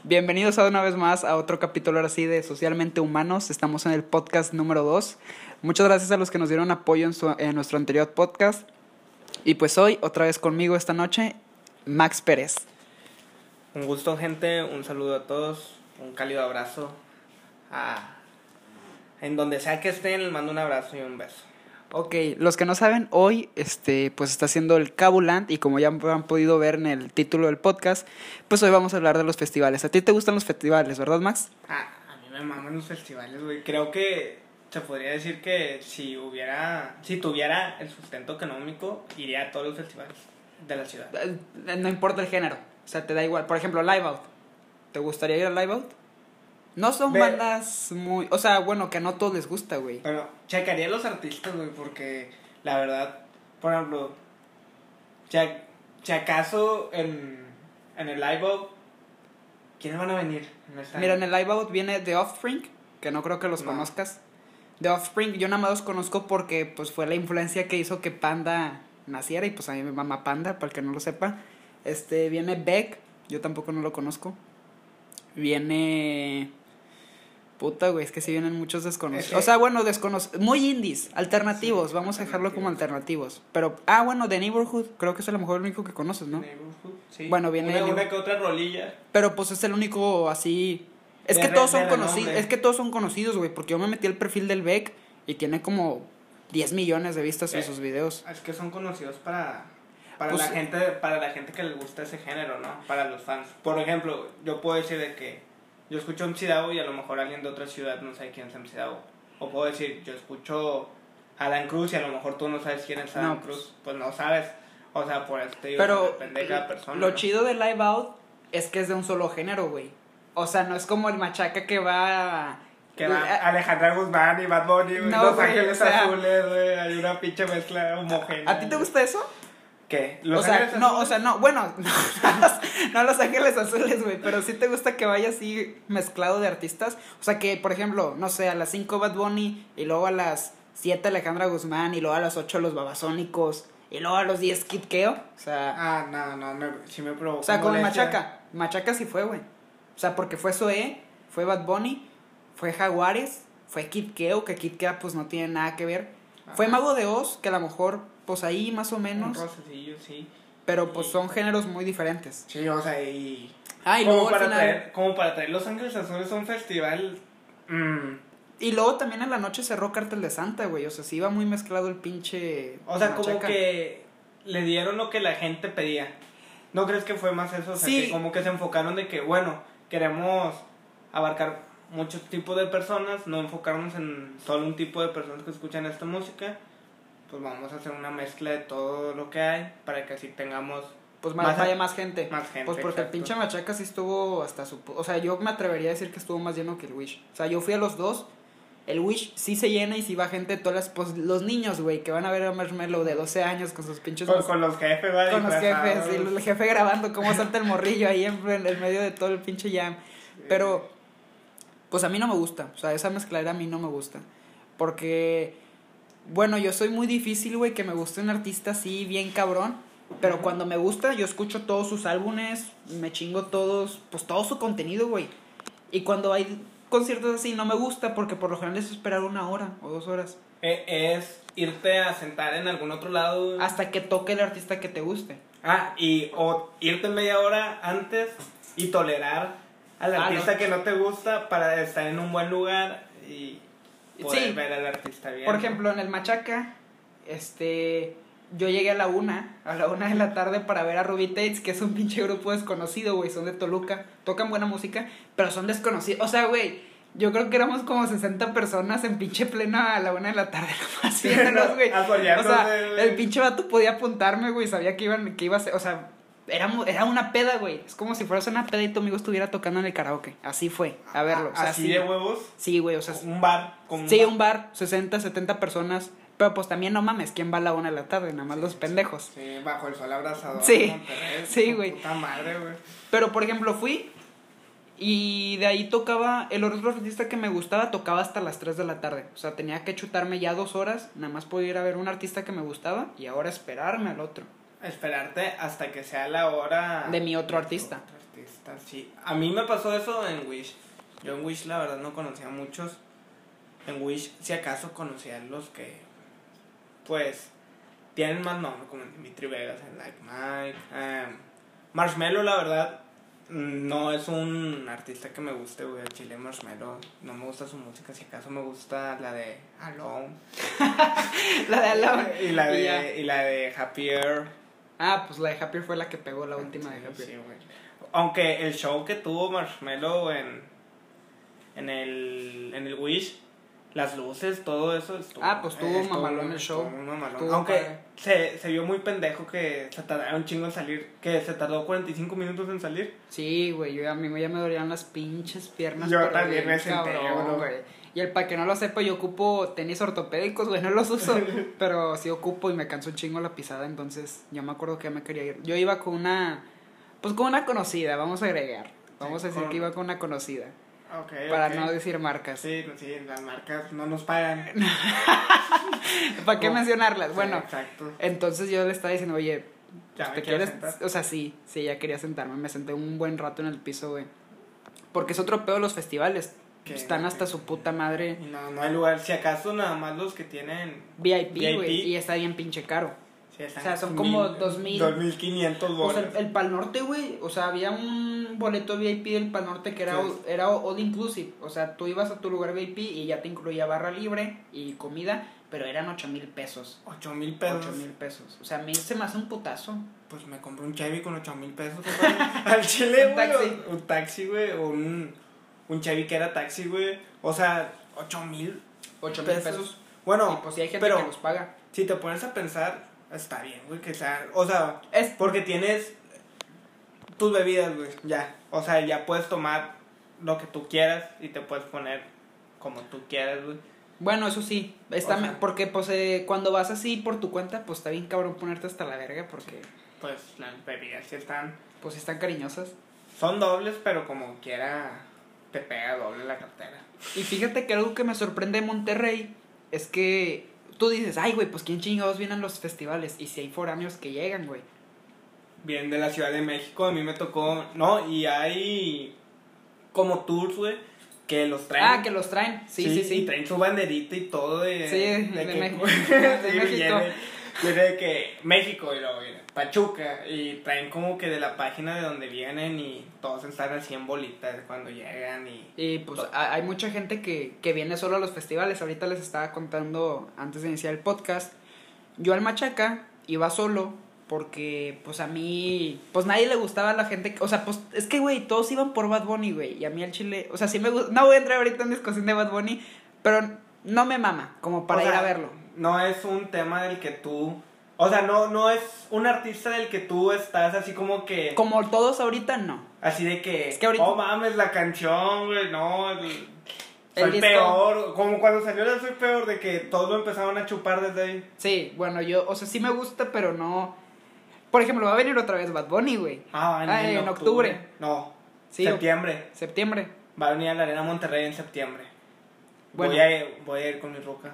Bienvenidos una vez más a otro capítulo ahora sí de Socialmente Humanos. Estamos en el podcast número 2. Muchas gracias a los que nos dieron apoyo en nuestro anterior podcast. Y pues hoy, otra vez conmigo esta noche, Max Pérez. Un gusto, gente, un saludo a todos, un cálido abrazo. En donde sea que estén, les mando un abrazo y un beso. Ok, los que no saben, hoy pues está haciendo el Cabuland y como ya han podido ver en el título del podcast, pues hoy vamos a hablar de los festivales. ¿A ti te gustan los festivales, verdad, Max? A mí me maman los festivales, güey. Creo que se podría decir que si tuviera el sustento económico, iría a todos los festivales de la ciudad. No importa el género, o sea, te da igual. Por ejemplo, Live Out. ¿Te gustaría ir a Live Out? No son bandas muy... O sea, bueno, que no todos les gusta, güey. Pero checaría los artistas, güey, porque la verdad, por ejemplo, si acaso en el Live Out, ¿quiénes van a venir? Mira, en el Live Out viene The Offspring, que no creo que los conozcas. The Offspring, yo nada más los conozco porque pues fue la influencia que hizo que Panda naciera y pues a mí me mama Panda, para el que no lo sepa. Viene Beck, yo tampoco no lo conozco. Viene... Puta, güey, es que sí vienen muchos desconocidos. O sea, bueno, muy indies, alternativos, sí, vamos a dejarlo como alternativos. Pero, bueno, The Neighborhood, creo que es a lo mejor el único que conoces, ¿no? Neighborhood, sí. Bueno, viene... Una que otra rolilla. Pero pues es el único así... Es que todos son conocidos, güey, porque yo me metí al perfil del Beck y tiene como 10 millones de vistas en sus videos. Es que son conocidos para pues, la gente que les gusta ese género, ¿no? Para los fans. Por ejemplo, yo puedo decir de que yo escucho MC Davo y a lo mejor alguien de otra ciudad no sabe quién es MC Davo. O puedo decir, yo escucho Adán Cruz y a lo mejor tú no sabes quién es Adán Cruz. Pues no sabes. O sea, por eso te digo, depende de cada persona. Lo chido de Live Out es que es de un solo género, güey. O sea, no es como el machaca que va... Alejandra Guzmán y Bad Bunny, güey. No, Los Ángeles Azules, güey. Hay una pinche mezcla homogénea. ¿A ti te gusta eso? ¿Qué? No, Los Ángeles Azules, güey, pero sí te gusta que vaya así mezclado de artistas. O sea, que, por ejemplo, no sé, a las 5 Bad Bunny y luego a las 7 Alejandra Guzmán y luego a las 8 los Babasónicos y luego a los 10 Kid Keo. O sea... sí me provocó. O sea, como Machaca sí fue, güey. O sea, porque fue Zoé, fue Bad Bunny, fue Jaguares, fue Kid Keo, que Kid Keo pues no tiene nada que ver. Fue Mago de Oz, que a lo mejor pues ahí más o menos. Un rocecillo, sí. Pero pues son géneros muy diferentes. Sí, o sea, y luego al final... como para traer Los Ángeles Azules a un festival. Y luego también en la noche cerró Cártel de Santa, güey. O sea, sí iba muy mezclado el pinche... O sea, Machaca. Como que le dieron lo que la gente pedía. ¿No crees que fue más eso? O sea, sí. Que como que se enfocaron de que, bueno, queremos abarcar muchos tipos de personas, no enfocarnos en solo un tipo de personas que escuchan esta música. Pues vamos a hacer una mezcla de todo lo que hay para que así tengamos pues vaya más gente. Más gente. Pues porque exacto. El pinche Machaca sí estuvo hasta su... O sea, yo me atrevería a decir que estuvo más lleno que el Wish. O sea, yo fui a los dos. El Wish sí se llena y sí va gente todas las... Pues los niños, güey, que van a ver a Marshmello de 12 años con sus pinches... Con los jefes, güey. Con los jefes, y el jefe grabando cómo salta el morrillo ahí en el medio de todo el pinche jam. Pero, pues a mí no me gusta. O sea, esa mezcladera a mí no me gusta. Porque... Bueno, yo soy muy difícil, güey, que me guste un artista así bien cabrón. Pero cuando me gusta, yo escucho todos sus álbumes, me chingo todo su contenido, güey. Y cuando hay conciertos así, no me gusta porque por lo general es esperar 1 hora o 2 horas. Es irte a sentar en algún otro lado. Hasta que toque el artista que te guste. O irte media hora antes y tolerar al artista que no te gusta para estar en un buen lugar y... poder ver al artista bien. Por ejemplo, en el Machaca, yo llegué a la 1 de la tarde para ver a Ruby Tates, que es un pinche grupo desconocido, güey, son de Toluca, tocan buena música, pero son desconocidos. O sea, güey, yo creo que éramos como 60 personas en pinche plena a la 1 de la tarde, nomás viéndonos, güey. O sea, el pinche vato podía apuntarme, güey, sabía que iba a ser, o sea... Era una peda, güey. Es como si fueras una peda y tu amigo estuviera tocando en el karaoke. Así fue, a verlo. O sea, ¿así de huevos? Sí, güey, o sea... Un bar. Un bar, 60, 70 personas. Pero pues también no mames, ¿quién va a la 1 de la tarde? Nada más los pendejos. Sí, bajo el sol abrasador. Sí, güey. Puta madre, güey. Pero, por ejemplo, fui y de ahí tocaba... El otro artista que me gustaba tocaba hasta las 3 de la tarde. O sea, tenía que chutarme ya 2 horas. Nada más podía ir a ver un artista que me gustaba y ahora esperarme al otro. Esperarte hasta que sea la hora de mi otro artista. artistas, sí. A mí me pasó eso en Wish. Yo en Wish la verdad no conocía a muchos. En Wish si acaso conocía a los que, pues, tienen más nombre, como Dimitri Vegas, en Like Mike. Marshmello la verdad no es un artista que me guste, güey. El chile Marshmello no me gusta su música. Si acaso me gusta la de Alone. La de Alone. Y la de Happier. Ah, pues la de Happier fue la que pegó, la última Sí, de Happier. sí, güey. Aunque el show que tuvo Marshmello en el Wish, las luces, todo eso estuvo. Pues tuvo mamalón el show. Muy mamalón. Estuvo Aunque se vio muy pendejo que se tardara un chingo en salir, que se tardó 45 minutos en salir. Sí, güey, a mí ya me dolían las pinches piernas. Yo también me senté, güey. Y para que no lo sepa, yo ocupo tenis ortopédicos, güey, no los uso, pero sí ocupo y me canso un chingo la pisada, entonces yo me acuerdo que ya me quería ir. Yo iba con una conocida, vamos a agregar. Vamos a decir que iba con una conocida. Para no decir marcas. Sí, las marcas no nos pagan. ¿Para qué mencionarlas? Sí, bueno, exacto. entonces yo le estaba diciendo, oye, ¿Ya ¿te quieres sentar? O sea, sí, ya quería sentarme. Me senté un buen rato en el piso, güey. Porque es otro pedo los festivales. Están hasta su puta madre. No hay lugar. Si acaso nada más los que tienen VIP, güey. Y está bien pinche caro. Sí, o sea, son como 2,500 dólares. O sea, el Pal Norte, güey. O sea, había un boleto VIP del Pal Norte que era all inclusive. O sea, tú ibas a tu lugar VIP y ya te incluía barra libre y comida. Pero eran 8,000 pesos. 8,000 pesos. 8,000 pesos. O sea, a mí se me hace un putazo. Pues me compré un Chevy con 8,000 pesos. Al chile, güey. Un taxi, güey. O un Chevy que era taxi, güey. O sea, 8,000 pesos. Bueno, y pues sí hay gente que los paga. Si te pones a pensar, está bien, güey, que sea. O sea, es porque tienes tus bebidas, güey. Ya. O sea, ya puedes tomar lo que tú quieras y te puedes poner como tú quieras, güey. Bueno, eso sí, porque pues cuando vas así por tu cuenta, pues está bien cabrón ponerte hasta la verga porque... Pues las bebidas sí están... Pues están cariñosas. Son dobles, pero como quiera te pega doble la cartera. Y fíjate que algo que me sorprende de Monterrey es que tú dices, ay, güey, pues quién chingados vienen los festivales. Y si hay foráneos que llegan, güey. Vienen de la Ciudad de México, a mí me tocó... No, y hay como tours, güey, que los traen. Que los traen, sí. Y traen su banderita y todo de México. De México. Viene de que México y luego viene Pachuca y traen como que de la página de donde vienen y todos están así en bolitas cuando llegan y pues hay mucha gente que viene solo a los festivales. Ahorita les estaba contando antes de iniciar el podcast, yo al Machaca iba solo porque pues a mí pues nadie le gustaba a la gente, o sea, pues es que güey, todos iban por Bad Bunny, güey, y a mí al chile, o sea, sí me gusta, no voy a entrar ahorita en discusión de Bad Bunny, pero no me mama como para ir a verlo. No es un tema del que tú... O sea, no es un artista del que tú estás así como que... Como todos ahorita, no. Así de que... Es que ahorita... Oh, mames, la canción, güey, no... Soy peor. Como cuando salió la Soy Peor, de que todos lo empezaron a chupar desde ahí. Sí, bueno, yo... O sea, sí me gusta, pero no... Por ejemplo, va a venir otra vez Bad Bunny, güey. En octubre. No, sí, septiembre. Va a venir a la Arena Monterrey en septiembre. Bueno. Voy a ir con mi ruca.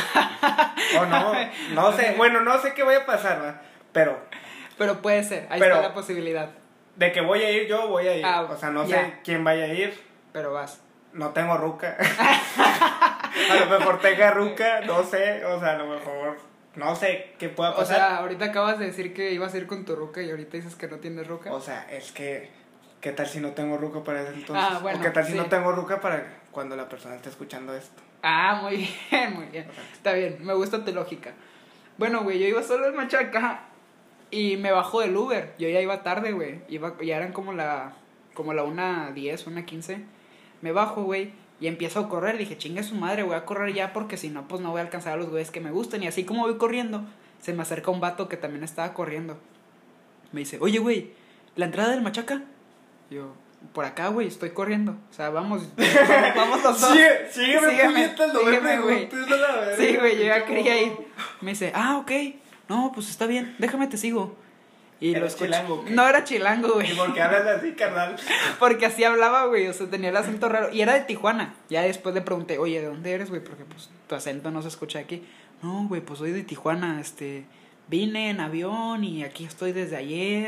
No sé. Bueno, no sé qué vaya a pasar, ¿verdad? Pero puede ser, ahí está la posibilidad. De que voy a ir, yo voy a ir. O sea, no sé quién vaya a ir. Pero vas. No tengo ruca. A lo mejor tenga ruca, no sé. O sea, a lo mejor... No sé qué pueda pasar. O sea, ahorita acabas de decir que ibas a ir con tu ruca y ahorita dices que no tienes ruca. O sea, es que... ¿Qué tal si no tengo ruca para ese entonces? Bueno, ¿O qué tal si no tengo ruca para cuando la persona esté escuchando esto? Muy bien. Está bien, me gusta tu lógica. Bueno, güey, yo iba solo en Machaca y me bajó del Uber. Yo ya iba tarde, güey. Ya eran como la 1:10, 1:15. Me bajo, güey, y empiezo a correr. Dije, chinga su madre, voy a correr ya porque si no, pues no voy a alcanzar a los güeyes que me gustan. Y así como voy corriendo, se me acerca un vato que también estaba corriendo. Me dice, oye, güey, ¿la entrada del Machaca? Yo, por acá, güey, estoy corriendo. O sea, vamos los dos. Sígueme, güey. Sí, güey, yo ya quería ir. Me dice, ok, no, pues está bien, déjame te sigo. Y lo escuché. Chilango, no era chilango, güey. ¿Y por qué hablas así, carnal? Porque así hablaba, güey, o sea, tenía el acento raro. Y era de Tijuana. Ya después le pregunté, oye, ¿de dónde eres, güey? Porque, pues, tu acento no se escucha aquí. No, güey, pues soy de Tijuana, vine en avión y aquí estoy desde ayer.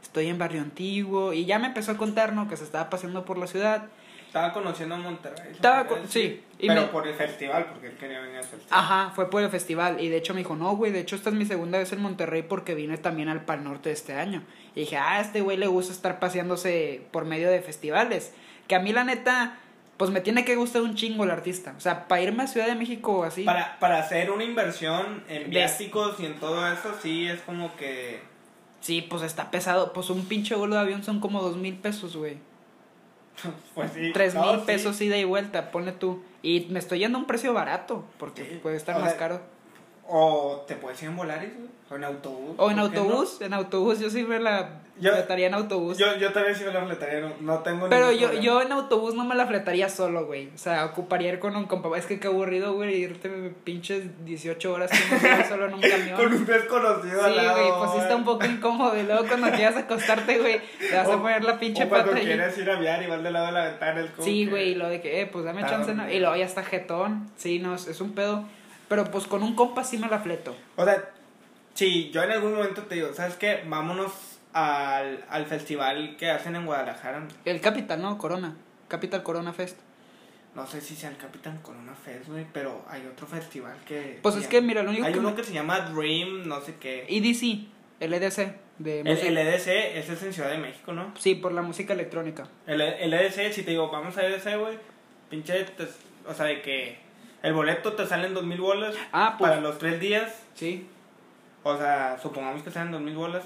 estoy en Barrio Antiguo, y ya me empezó a contar, ¿no? Que se estaba paseando por la ciudad. Estaba conociendo a Monterrey. Sí. Pero por el festival, porque él quería venir al festival. Ajá, fue por el festival. Y de hecho me dijo, no, güey, de hecho esta es mi segunda vez en Monterrey porque vine también al Pal Norte de este año. Y dije, a este güey le gusta estar paseándose por medio de festivales. Que a mí la neta, pues me tiene que gustar un chingo el artista. O sea, para irme a Ciudad de México así. Para hacer una inversión en viáticos y en todo eso, sí, es como que... Sí, pues está pesado. Pues un pinche vuelo de avión son como 2,000 pesos, güey. Pues sí. 3,000 pesos ida y vuelta, ponle tú. Y me estoy yendo a un precio barato, porque sí, puede estar más caro. O te puedes ir en Volaris, güey. O en autobús. O en autobús, no? En autobús, yo sí me la fletaría en autobús. Yo también sí me la fletaría, no tengo pero yo en autobús no me la fletaría solo, güey. O sea, ocuparía ir con un compa. Es que qué aburrido, güey, irte pinches 18 horas solo en un camión. Con un desconocido al lado. Sí, güey, pues sí está un poco incómodo. Y luego cuando quieras acostarte, güey, te vas a poner la pinche pata ahí. Cuando quieres ir a aviar y vas del lado de la ventana. Es como sí, güey, y lo de que, pues dame chance. No. Y luego ya está jetón. Sí, no, es un pedo. Pero pues con un compa sí me la fleto. O sea, sí, yo en algún momento te digo, ¿sabes qué? Vámonos al festival que hacen en Guadalajara. El Capital, ¿no? Capital Corona Fest. No sé si sea el Capital Corona Fest, güey, pero hay otro festival que... Pues es que, mira, lo único hay uno que se llama Dream, no sé qué. EDC, el EDC. El EDC, ese es en Ciudad de México, ¿no? Sí, por la música electrónica. El EDC, si te digo, vamos a EDC, güey, pinche, o sea, de que... El boleto te sale en 2,000 bolas pues, para los 3 días. Sí. O sea, supongamos que salen 2,000 bolas.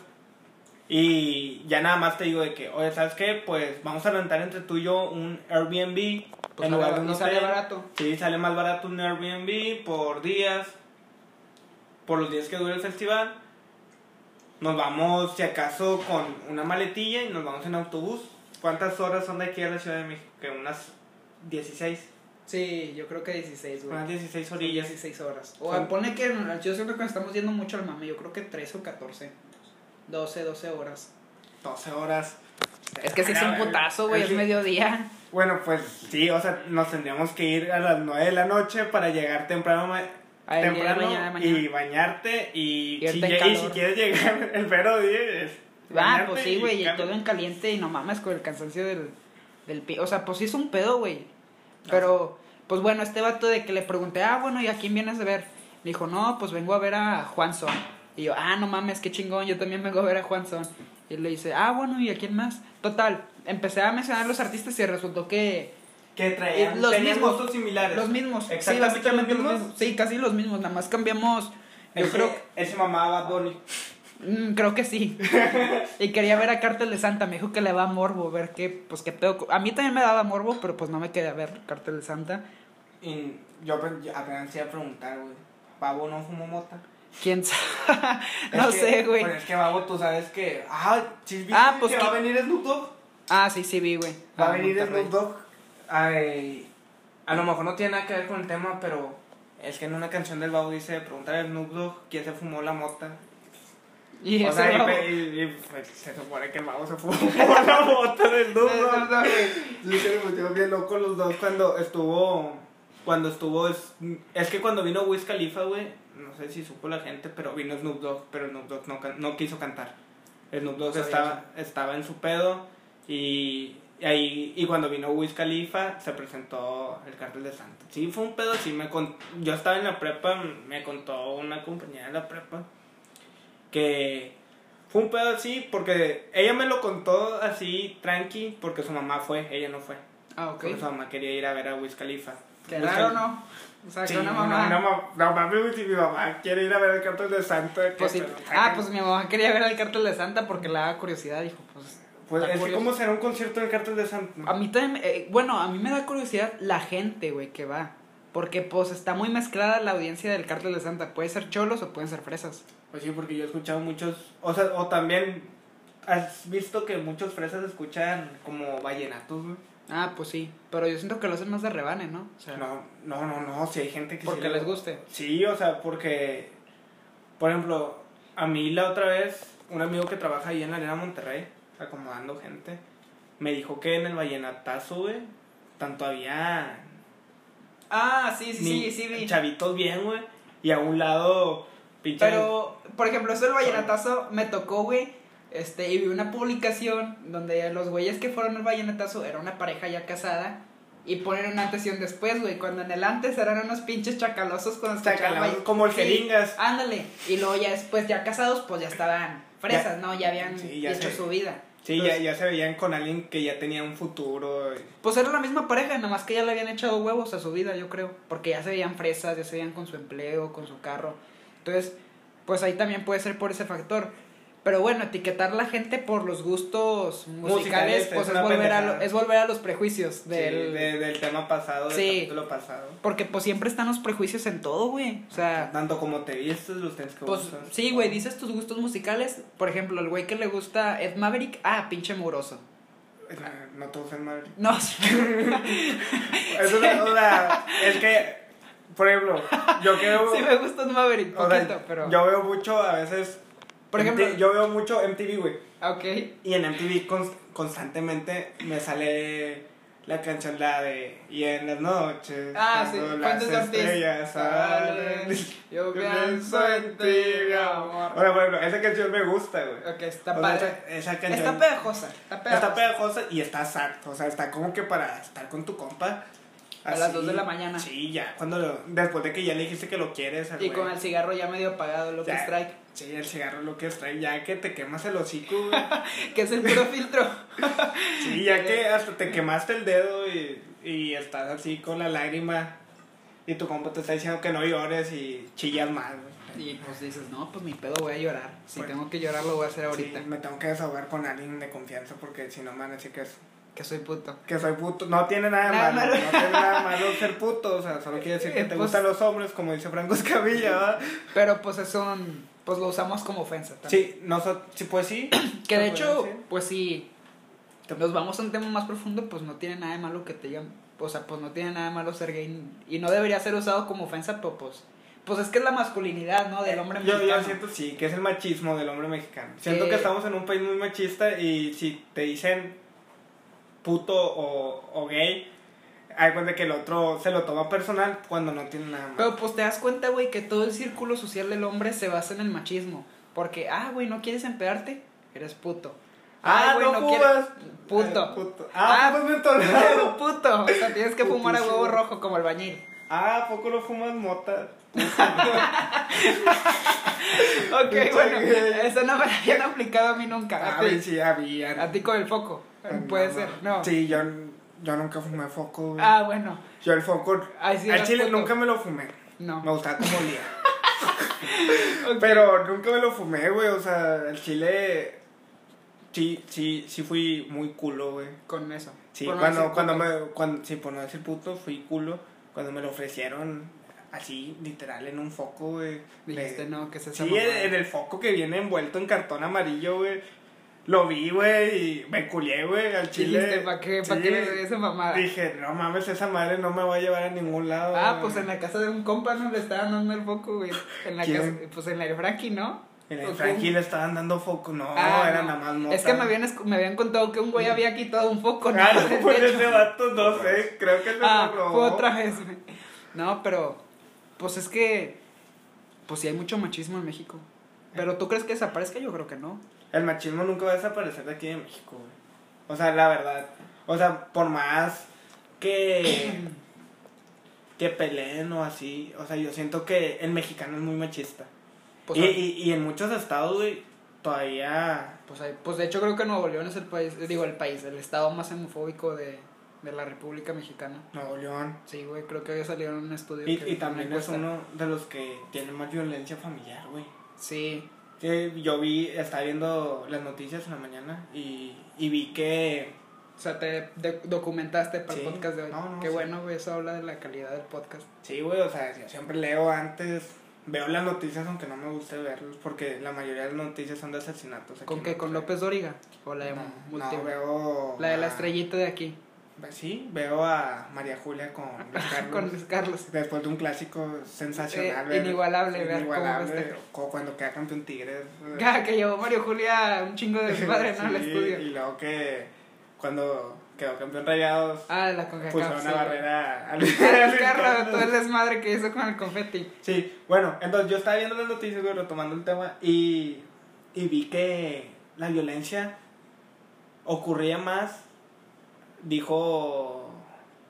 Y ya nada más te digo de que, oye, ¿sabes qué? Pues vamos a rentar entre tú y yo un Airbnb. Pues en lugar de un hotel. Sale barato. Sí, sale más barato un Airbnb por días. Por los días que dure el festival. Nos vamos, si acaso, con una maletilla y nos vamos en autobús. ¿Cuántas horas son de aquí a la Ciudad de México? Que unas 16. Sí, yo creo que 16, güey. Unas 16 orillas. 16 horas. O pone que yo siento que estamos yendo mucho al mame. Yo creo que 13 o 14. 12 horas. 12 horas. Es que si es un putazo, güey, es mediodía. Bueno, pues sí, o sea, nos tendríamos que ir a las 9 de la noche para llegar temprano mañana. Y bañarte y si quieres llegar el mero día pues sí, güey, y todo en caliente y no mames con el cansancio del pie. O sea, pues sí es un pedo, güey. Pero, pues bueno, este vato de que le pregunté, bueno, ¿y a quién vienes a ver? Me dijo, no, pues vengo a ver a Juan Son. Y yo, no mames, qué chingón, yo también vengo a ver a Juan Son. Y le dice, bueno, ¿y a quién más? Total, empecé a mencionar los artistas y resultó que traían, tenían gustos similares. Los mismos, exactamente, sí, básicamente los mismos. Sí, casi los mismos, nada más cambiamos. Yo creo que él se mamaba Bad Bunny. Creo que sí. Y quería ver a Cártel de Santa. Me dijo que le va a morbo, ver qué pedo. A mí también me daba morbo, pero pues no me quedé a ver Cártel de Santa. Y yo apenas iba a preguntar, güey, ¿Babo no fumó mota? ¿Quién sabe? No sé, güey. Pues es que Babo, tú sabes que... ¿sí viste pues que va a venir Snoop Dogg? Sí vi, güey. Va a venir Snoop Dogg. A lo mejor no tiene nada que ver con el tema, pero es que en una canción del Babo dice, preguntar a Snoop Dogg quién se fumó la mota. Y o sea, pues, se supone que el Babo se fumó la mota del Snoop Dogg. Sí, se le metió bien loco los dos cuando estuvo es que cuando vino Wiz Khalifa, güey, no sé si supo la gente, pero vino Snoop Dogg, pero Snoop Dogg no quiso cantar. Snoop Dogg estaba en su pedo y cuando vino Wiz Khalifa se presentó el Cártel de Santa. Sí, fue un pedo, yo estaba en la prepa, me contó una compañera de la prepa que fue un pedo así porque ella me lo contó así tranqui porque su mamá ella no fue. Ok. Porque su mamá quería ir a ver a Wiz Khalifa. Qué raro, ¿no? O sea, sí, que una mamá... No mames, si mi mamá quiere ir a ver el Cártel de Santa... Pues sí. Pues mi mamá quería ver el Cártel de Santa porque le daba curiosidad, dijo, pues es que ¿cómo será un concierto del Cártel de Santa? A mí también, a mí me da curiosidad la gente, güey, que va. Porque, pues, está muy mezclada la audiencia del Cártel de Santa. Puede ser cholos o pueden ser fresas. Pues sí, porque yo he escuchado muchos... O también... ¿Has visto que muchos fresas escuchan como vallenatos, güey? Pues sí. Pero yo siento que lo hacen más de rebane, ¿no? O sea, no. Si hay gente que porque sí les guste. Sí, o sea, porque... Por ejemplo, a mí la otra vez... Un amigo que trabaja ahí en la Arena Monterrey, acomodando gente, me dijo que en el vallenatazo, güey, tanto había... Sí, vi. Chavitos bien, güey. Y a un lado, pinche... Pero, por ejemplo, eso del vallenatazo me tocó, güey, Y vi una publicación donde los güeyes que fueron al vallenatazo era una pareja ya casada. Y ponen un antes y un después, güey. Cuando en el antes eran unos pinches chacalosos con los chacalosos, como el jeringas. Ándale. Y luego ya después, ya casados, pues ya estaban fresas, ¿no? Ya habían hecho su vida. Sí, entonces, ya se veían con alguien que ya tenía un futuro. Pues era la misma pareja, nada más que ya le habían echado huevos a su vida, yo creo. Porque ya se veían fresas, ya se veían con su empleo, con su carro. Entonces, pues ahí también puede ser por ese factor. Pero bueno, etiquetar a la gente por los gustos musicales pues es volver a los prejuicios del tema pasado, del capítulo pasado. Porque pues siempre están los prejuicios en todo, güey. O sea, tanto como te vistes, los tienes que pues, gustar. Sí, güey, dices tus gustos musicales. Por ejemplo, el güey que le gusta Ed Maverick, pinche mugroso. No te gusta Ed Maverick. No. Es una duda. Es que, por ejemplo, yo quiero. Sí me gusta Ed Maverick, poquito, pero. Yo veo mucho a veces. Por ejemplo, yo veo mucho MTV, güey. Ok. Y en MTV constantemente me sale la canción, la de Y en las noches. Sí, las estrellas salen. Yo pienso en ti, mi amor. Bueno, esa canción me gusta, güey. Ok, está padre. Esa canción. Está pegajosa. Está pegajosa y está exacto. O sea, está como que para estar con tu compa. A las 2 de la mañana. Sí, ya. Después de que ya le dijiste que lo quieres. Y con el cigarro ya medio apagado, lo que strike. Sí, el cigarro lo que strike. Ya que te quemas el hocico, güey. Que es el puro filtro. Sí, ya que hasta te quemaste el dedo y estás así con la lágrima. Y tu compa te está diciendo que no llores y chillas más, güey. Y pues dices, no, pues mi pedo voy a llorar. Si tengo que llorar, lo voy a hacer ahorita. Sí, me tengo que desahogar con alguien de confianza porque si no me van a decir que soy puto. Que soy puto. No tiene nada malo. No tiene nada malo ser puto. O sea, solo quiere decir que te gustan los hombres, como dice Franco Escamilla, ¿verdad? Pero pues eso, pues lo usamos como ofensa también. Sí, pues sí. Que de hecho, pues sí, nos vamos a un tema más profundo, pues no tiene nada de malo que te digan, o sea, pues no tiene nada de malo ser gay. Y no debería ser usado como ofensa, pero pues es que es la masculinidad, ¿no? Del hombre mexicano. Yo siento, sí, que es el machismo del hombre mexicano. Siento que estamos en un país muy machista y si te dicen puto o gay, hay cuenta que el otro se lo toma personal cuando no tiene nada más. Pero pues te das cuenta, güey, que todo el círculo social del hombre se basa en el machismo. Porque, güey, ¿no quieres empedarte? Eres puto. Güey, no quieres... Puto. Puto en todo lado. Puto. O sea, tienes que fumar a huevo rojo como el bañil. ¿Poco no fumas mota? Ok, bueno, eso no me lo habían aplicado a mí nunca. Sí, había. A ti con el foco. Puede ser, no. Sí, yo nunca fumé foco, güey. Bueno. Yo el foco. Al chile puto. Nunca me lo fumé. No. Me gustaba como olía. Okay. Pero nunca me lo fumé, güey. O sea, el chile. Sí fui muy culo, güey. Con eso. Sí, sí, por no decir puto, fui culo. Cuando me lo ofrecieron así, literal, en un foco, güey. Dijiste, no, que es esa Sí, en el foco que viene envuelto en cartón amarillo, güey. Lo vi, güey, y me culié, güey, al chile. Dijiste, ¿para qué le doy esa mamada? Dije, no mames, esa madre no me va a llevar a ningún lado. Pues en la casa de un compa no le estaban dando el foco, güey. En la casa, pues en la de Frankie, ¿no? En el Frankie le estaban dando foco, no, era nada más mota. Es que me habían contado que un güey había quitado un foco, ¿no? Pues ese vato, no sé, creo que se lo robó. Fue otra vez, güey. No, pero, pues es que, pues sí hay mucho machismo en México. Pero ¿tú crees que desaparezca? Yo creo que no. El machismo nunca va a desaparecer de aquí de México, güey. O sea, la verdad. O sea, por más que peleen o así. O sea, yo siento que el mexicano es muy machista. Pues, y en muchos estados, güey, todavía... Pues de hecho creo que Nuevo León es el estado más homofóbico de la República Mexicana. Nuevo León. Sí, güey, creo que había salido en un estudio. Y también es uno de los que tiene más violencia familiar, güey. Sí. Yo estaba viendo las noticias en la mañana y vi que... O sea, te documentaste para el podcast de hoy. No, Qué bueno, güey, eso habla de la calidad del podcast. Sí, güey, o sea, yo siempre leo antes, veo las noticias aunque no me guste verlos, porque la mayoría de las noticias son de asesinatos. ¿Con qué? ¿Con López Dóriga? ¿O la de no, veo... La de la estrellita de aquí. Sí, veo a María Julia con Luis Carlos. Con Luis Carlos. Después de un clásico sensacional. Inigualable, como cuando queda campeón Tigres. Que llevó Mario Julia un chingo de madre, ¿no? Al estudio. Y luego que cuando quedó campeón Rayados. La CONCACAF. Puso una barrera al carro, todo el desmadre que hizo con el confeti. Sí, bueno, entonces yo estaba viendo las noticias, güey, retomando el tema. Y vi que la violencia ocurría más, dijo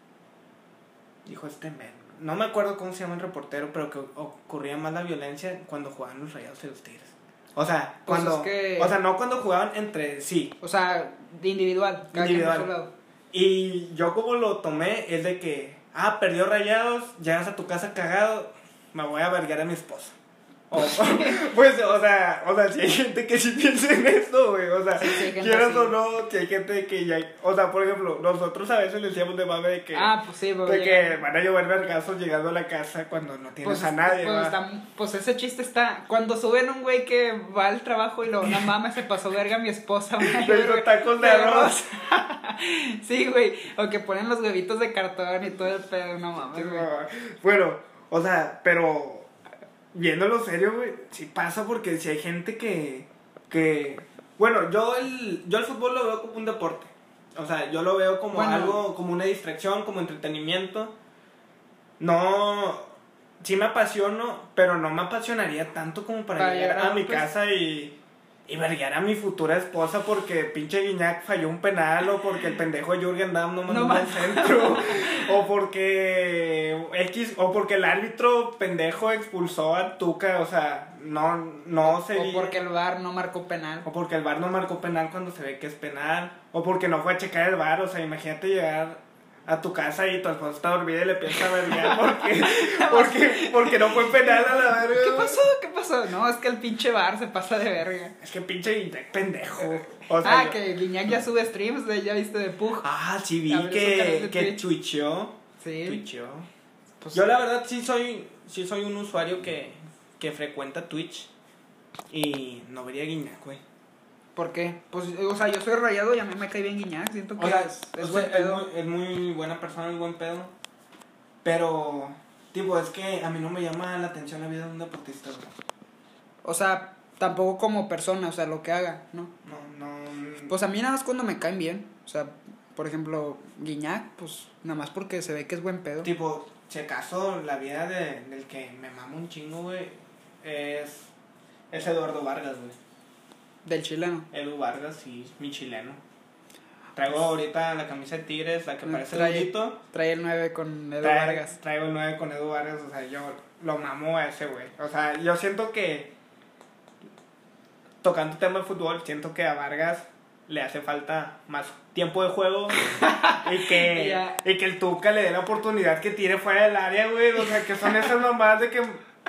no me acuerdo cómo se llama el reportero, pero que ocurría más la violencia cuando jugaban los Rayados y los Tigres. O sea, Pues cuando, es que... o sea, no cuando jugaban entre sí. O sea, de individual. Cada quien por su lado. Y yo como lo tomé es de que, perdió Rayados, llegas a tu casa cagado, me voy a vergar a mi esposa. Pues, o sea, si hay gente que sí piensa en esto, güey, o sea, sí, quieras o no, si hay gente que ya, o sea, por ejemplo, nosotros a veces le decíamos de mame de que, pues sí, de que van a llover vergazos llegando a la casa cuando no tienes a nadie, pues ese chiste está, cuando suben un güey que va al trabajo y no mames, se pasó verga mi esposa, le hizo tacos de arroz. Sí, güey, o que ponen los huevitos de cartón y todo el pedo, no mames, sí, güey. Bueno, o sea, pero viéndolo serio, güey, sí pasa porque si hay gente que bueno, yo el fútbol lo veo como un deporte. O sea, yo lo veo como algo, como una distracción, como entretenimiento. No, sí me apasiono, pero no me apasionaría tanto como para llegar a mi casa y verguear a mi futura esposa porque pinche Guiñac falló un penal, o porque el pendejo de Jürgen Damm no mandó al centro, o porque el árbitro pendejo expulsó a Tuca, o sea, no sería... O porque el VAR no marcó penal. O porque el VAR no marcó penal cuando se ve que es penal, o porque no fue a checar el VAR, o sea, imagínate llegar a tu casa y tu esposa está dormida y le empieza a verguear porque no fue penal a la verga. ¿Qué pasó? No, es que el pinche VAR se pasa de verga. Es que pinche Guiñac pendejo. O sea, que Guiñac ya sube streams, ya viste de Pug. Sí vi que twitcheó. Sí. Twitcheó. Pues yo la verdad sí soy un usuario que frecuenta Twitch y no vería Guiñac, güey. ¿Por qué? Pues, o sea, yo soy Rayado y a mí me cae bien Guiñac, siento que es buen pedo. Es muy buena persona, es buen pedo. Pero, tipo, es que a mí no me llama la atención la vida de un deportista, güey. O sea, tampoco como persona, o sea, lo que haga, ¿no? No. Pues a mí nada más cuando me caen bien. O sea, por ejemplo, Guiñac, pues nada más porque se ve que es buen pedo. Tipo, si acaso la vida del que me mama un chingo, güey, es Eduardo Vargas, güey. Del chileno. Edu Vargas, sí, mi chileno. Traigo ahorita la camisa de Tigres, la que parece bonito. Trae el 9 con Edu Vargas. Traigo el 9 con Edu Vargas, o sea, yo lo mamo a ese güey. O sea, yo siento que, tocando tema de fútbol, siento que a Vargas le hace falta más tiempo de juego y que el Tuca le dé la oportunidad que tire fuera del área, güey. O sea, que son esas mamadas de que...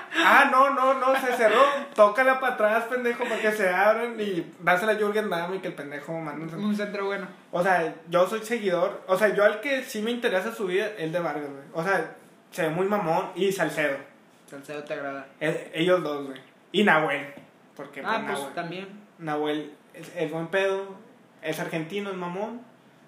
no, se cerró. Tócala para atrás, pendejo, para que se abran y dásela a Jürgen Damm y que el pendejo mande un centro bueno. O sea, yo soy seguidor. O sea, yo al que sí me interesa su vida es de Vargas, güey. O sea, se ve muy mamón. Y Salcedo. Salcedo te agrada. Ellos dos, güey. Y Nahuel. Porque, pues Nahuel, también. Nahuel es buen pedo. Es argentino, es mamón.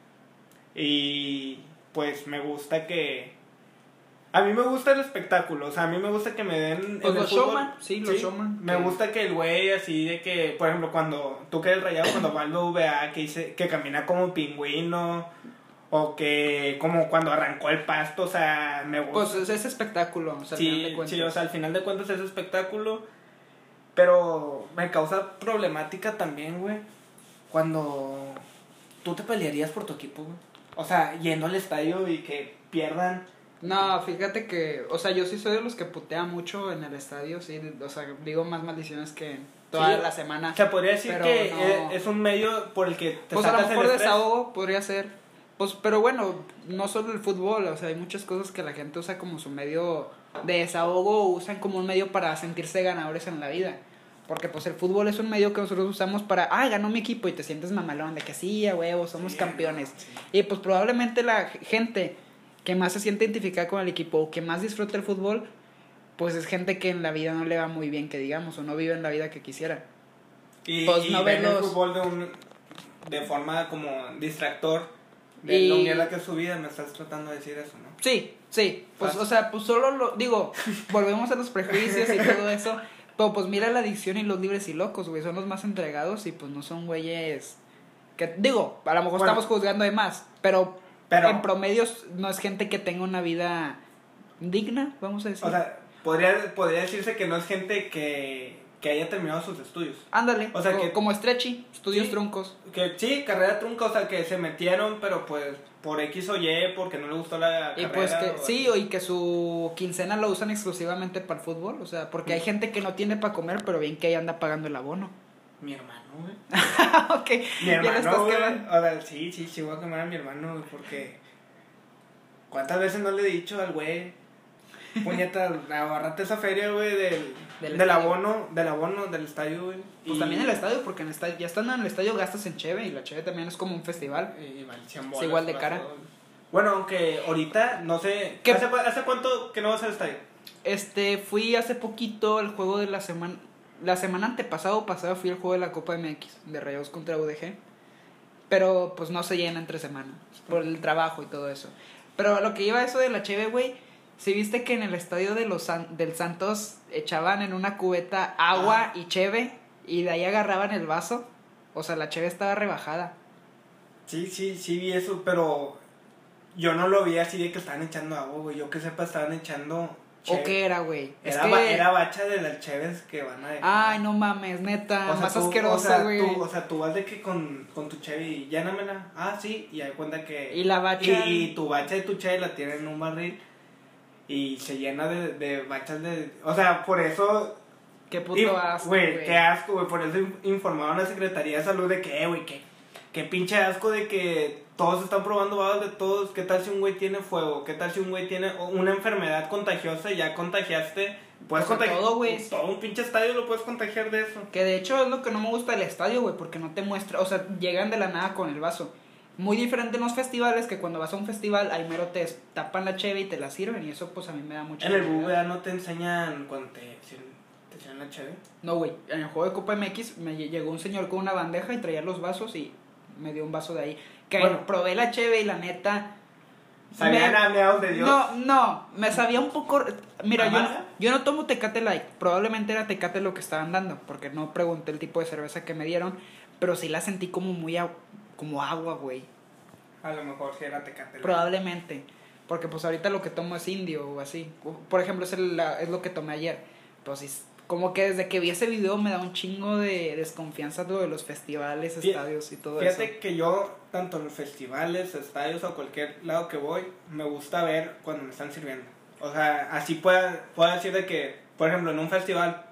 Y pues me gusta que... A mí me gusta el espectáculo, o sea, a mí me gusta que me den... Pues los showman, los showman. Me gusta que el güey así de que, por ejemplo, cuando tú que eres Rayado, cuando va al VA, que camina como pingüino, o que como cuando arrancó el pasto, o sea, me gusta. Pues es espectáculo, o sea, al final de cuentas. Sí, o sea, al final de cuentas es espectáculo, pero me causa problemática también, güey, cuando tú te pelearías por tu equipo, güey. O sea, yendo al estadio y que pierdan... No, fíjate que, o sea, yo sí soy de los que putea mucho en el estadio, sí, o sea, digo más maldiciones que toda la semana. O sea, podría decir que no... es un medio por el que te pues sacas a lo mejor el estrés. desahogo podría ser, pues, pero bueno, no solo el fútbol, o sea, hay muchas cosas que la gente usa como su medio de desahogo, o usan como un medio para sentirse ganadores en la vida. Porque pues el fútbol es un medio que nosotros usamos para, ganó mi equipo y te sientes mamalón, de que sí, a huevo, somos campeones. Sí. Y pues probablemente la gente que más se siente identificada con el equipo o que más disfruta el fútbol, pues es gente que en la vida no le va muy bien, que digamos, o no vive en la vida que quisiera. Y, pues no ven el fútbol de forma como distractor de lo mierda que es su vida. Me estás tratando de decir eso, ¿no? Sí, pues o sea, pues solo lo digo, volvemos a los prejuicios y todo eso, pero pues mira la adicción y los libres y locos, güey, son los más entregados y pues no son güeyes que, digo, a lo mejor estamos juzgando de más, pero en promedios no es gente que tenga una vida digna, vamos a decir. O sea, podría decirse que no es gente que que haya terminado sus estudios. Ándale, o sea, que, como Stretchy, estudios sí, truncos. Que sí, carrera trunca, o sea, que se metieron, pero pues por X o Y, porque no le gustó la y carrera. Pues que sí, y que su quincena lo usan exclusivamente para el fútbol, o sea, porque hay gente que no tiene para comer, pero bien que ella anda pagando el abono. Mi hermano, güey. Ok, mi hermano, güey. quemando. O sea, sí, voy a quemar a mi hermano, güey, porque ¿cuántas veces no le he dicho al güey? Puñeta, agárrate esa feria, güey, del abono del estadio, güey. Pues también el estadio, porque en el estadio, ya estando en el estadio gastas en cheve, y la cheve también es como un festival. Y es igual de cara. Bueno, aunque ahorita, no sé, ¿hace cuánto que no vas al estadio? Fui hace poquito al juego de la semana antepasada fui al juego de la Copa MX, de Rayados contra UDG, pero pues no se llena entre semana, por el trabajo y todo eso. Pero lo que iba eso de la cheve, güey, ¿sí viste que en el estadio de del Santos echaban en una cubeta agua y cheve, y de ahí agarraban el vaso? O sea, la cheve estaba rebajada. Sí, vi eso, pero yo no lo vi así de que estaban echando agua, güey. Yo que sepa, estaban echando cheve. ¿O qué era, güey? Era bacha de las cheves que van a dejar. Ay, no mames, neta, o sea, más asquerosa, güey. Tú vas de que con tu cheve y llénamela. Ah, sí, y hay cuenta que... Y la bacha... Y tu bacha de tu cheve la tienen en un barril y se llena de bachas de... O sea, por eso... Qué puto asco, güey. Qué asco, güey. Por eso informaron a la Secretaría de Salud de que, güey, qué pinche asco de que todos están probando babas de todos. ¿Qué tal si un güey tiene fuego? ¿Qué tal si un güey tiene una enfermedad contagiosa y ya contagiaste? Puedes contagiar todo, güey. Todo un pinche estadio lo puedes contagiar de eso. Que de hecho es lo que no me gusta del estadio, güey, porque no te muestra, o sea, llegan de la nada con el vaso. Muy diferente en los festivales, que cuando vas a un festival, ahí mero te tapan la cheve y te la sirven, y eso pues a mí me da mucha... En el BBVA no te enseñan cuando te sirven la cheve. No, güey, en el juego de Copa MX me llegó un señor con una bandeja y traía los vasos y me dio un vaso de ahí. Que bueno, probé la cheve y la neta... ¿Sabían a meados de Dios? No, me sabía un poco... Mira, yo no tomo Tecate Light, probablemente era Tecate lo que estaban dando, porque no pregunté el tipo de cerveza que me dieron, pero sí la sentí como muy como agua, güey. A lo mejor sí era Tecate Light. Probablemente, porque pues ahorita lo que tomo es indio o así. Por ejemplo, es lo que tomé ayer. Pues sí, como que desde que vi ese video me da un chingo de desconfianza lo de los festivales, estadios y todo eso. Fíjate que yo, tanto en los festivales, estadios o cualquier lado que voy, me gusta ver cuando me están sirviendo. O sea, así puedo decir de que, por ejemplo, en un festival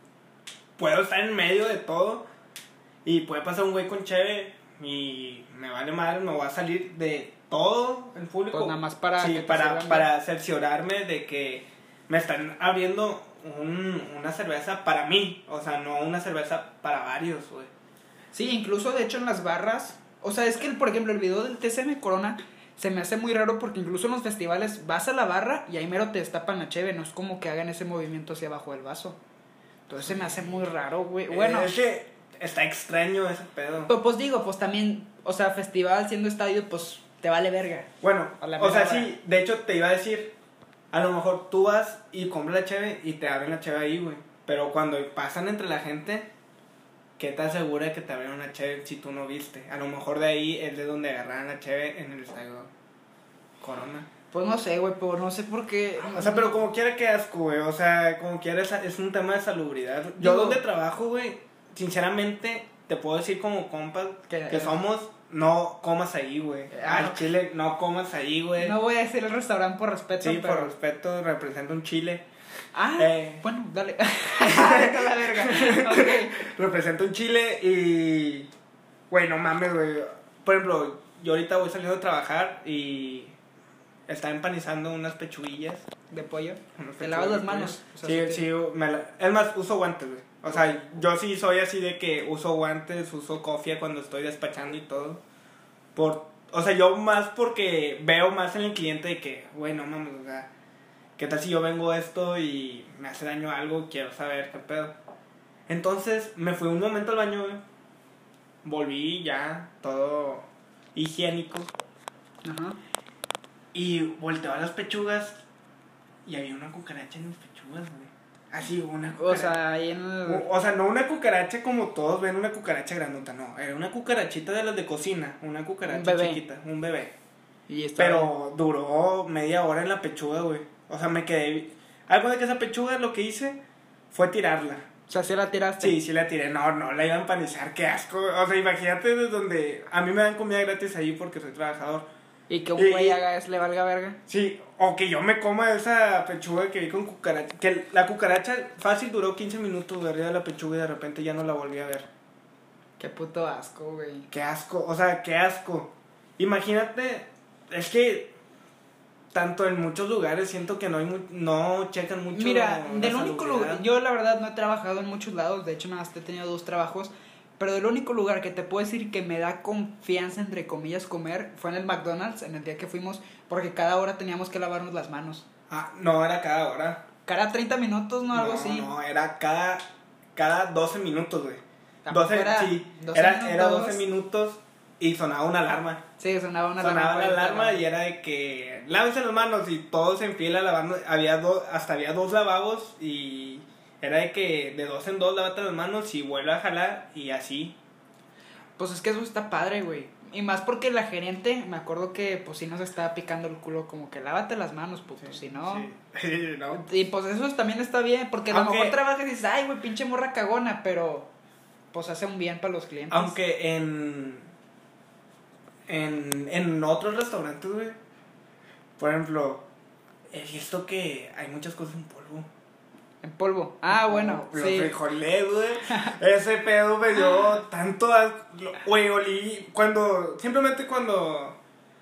puedo estar en medio de todo y puede pasar un güey con cheve y me vale madre, me voy a salir de todo el público. Pues nada más para... Sí, para cerciorarme de que me están abriendo una cerveza para mí, o sea, no una cerveza para varios, güey. Sí, incluso de hecho en las barras, o sea, es que por ejemplo el video del TCM Corona se me hace muy raro porque incluso en los festivales vas a la barra y ahí mero te destapan la cheve, no es como que hagan ese movimiento hacia abajo del vaso. Entonces se me hace muy raro, güey. Bueno, es que está extraño ese pedo. Pero pues digo, pues también, o sea, festival siendo estadio, pues te vale verga. Bueno, o sea, sí, de hecho te iba a decir, a lo mejor tú vas y compras la cheve y te abren la cheve ahí, güey. Pero cuando pasan entre la gente, ¿qué te asegura que te abren una cheve si tú no viste? A lo mejor de ahí es de donde agarraron la cheve en el estadio Corona. Pues no sé, güey, pero no sé por qué. O sea, pero como quiera que asco, güey. O sea, como quiera es un tema de salubridad. Yo donde trabajo, güey, sinceramente, te puedo decir como compas que somos, no comas ahí, güey. Al chile, no comas ahí, güey. No voy a decir el restaurante por respeto, sí, pero... por respeto, representa un chile. Bueno, dale. La verga. Okay. Representa un chile y... Güey, no mames, güey. Por ejemplo, yo ahorita voy saliendo a trabajar y... Está empanizando unas pechuguillas. ¿De pollo? ¿Te lavas las manos? O sea, sí, es más, uso guantes, güey. O sea, yo sí soy así de que uso guantes, uso cofia cuando estoy despachando y todo. O sea, yo más porque veo más en el cliente de que, güey, no mames, o sea, ¿qué tal si yo vengo esto y me hace daño algo? Quiero saber qué pedo. Entonces, me fui un momento al baño, güey. Volví ya, todo higiénico. Ajá. Y volteaba las pechugas y había una cucaracha en mis pechugas, güey. Así, una cucaracha. O sea, ahí en el... O sea, no una cucaracha como todos ven una cucaracha grandota, no. Era una cucarachita de las de cocina, una cucaracha chiquita, un bebé. Pero duró media hora en la pechuga, güey. O sea, me quedé... Algo de que esa pechuga lo que hice fue tirarla. sea, ¿sí la tiraste? Sí, sí la tiré. No, la iba a empanizar, qué asco. O sea, imagínate de donde... A mí me dan comida gratis ahí porque soy trabajador. Y que un güey haga eso, le valga verga. Sí, o que yo me coma esa pechuga que vi con cucaracha. Que la cucaracha fácil duró 15 minutos de arriba de la pechuga y de repente ya no la volví a ver. Qué puto asco, güey. Qué asco, o sea, qué asco. Imagínate, es que tanto en muchos lugares siento que no checan mucho. Mira, del único lugar, yo la verdad no he trabajado en muchos lados, de hecho nada más he tenido 2 trabajos, pero del único lugar que te puedo decir que me da confianza, entre comillas, comer, fue en el McDonald's, en el día que fuimos, porque cada hora teníamos que lavarnos las manos. Ah, no, era cada hora. Cada 30 minutos, ¿no? Algo así. No, era cada 12 minutos, güey. 12, sí, 12 era 12 minutos y sonaba una alarma. Sí, sonaba una alarma y era de que lávense las manos y todos en fila lavando. Había 2 lavabos y era de que de 2 en 2 lávate las manos y vuelve a jalar y así. Pues es que eso está padre, güey. Y más porque la gerente, me acuerdo que pues sí nos estaba picando el culo como que lávate las manos, puto, si no. Sí, no. Y pues eso también está bien, porque a lo mejor trabajas y dices, ay, güey, pinche morra cagona, pero pues hace un bien para los clientes. Aunque en otros restaurantes, güey, por ejemplo, he visto que hay muchas cosas en polvo. En polvo. Ah, bueno, los sí. frijoles, güey. Ese pedo me dio tanto güey, olí simplemente cuando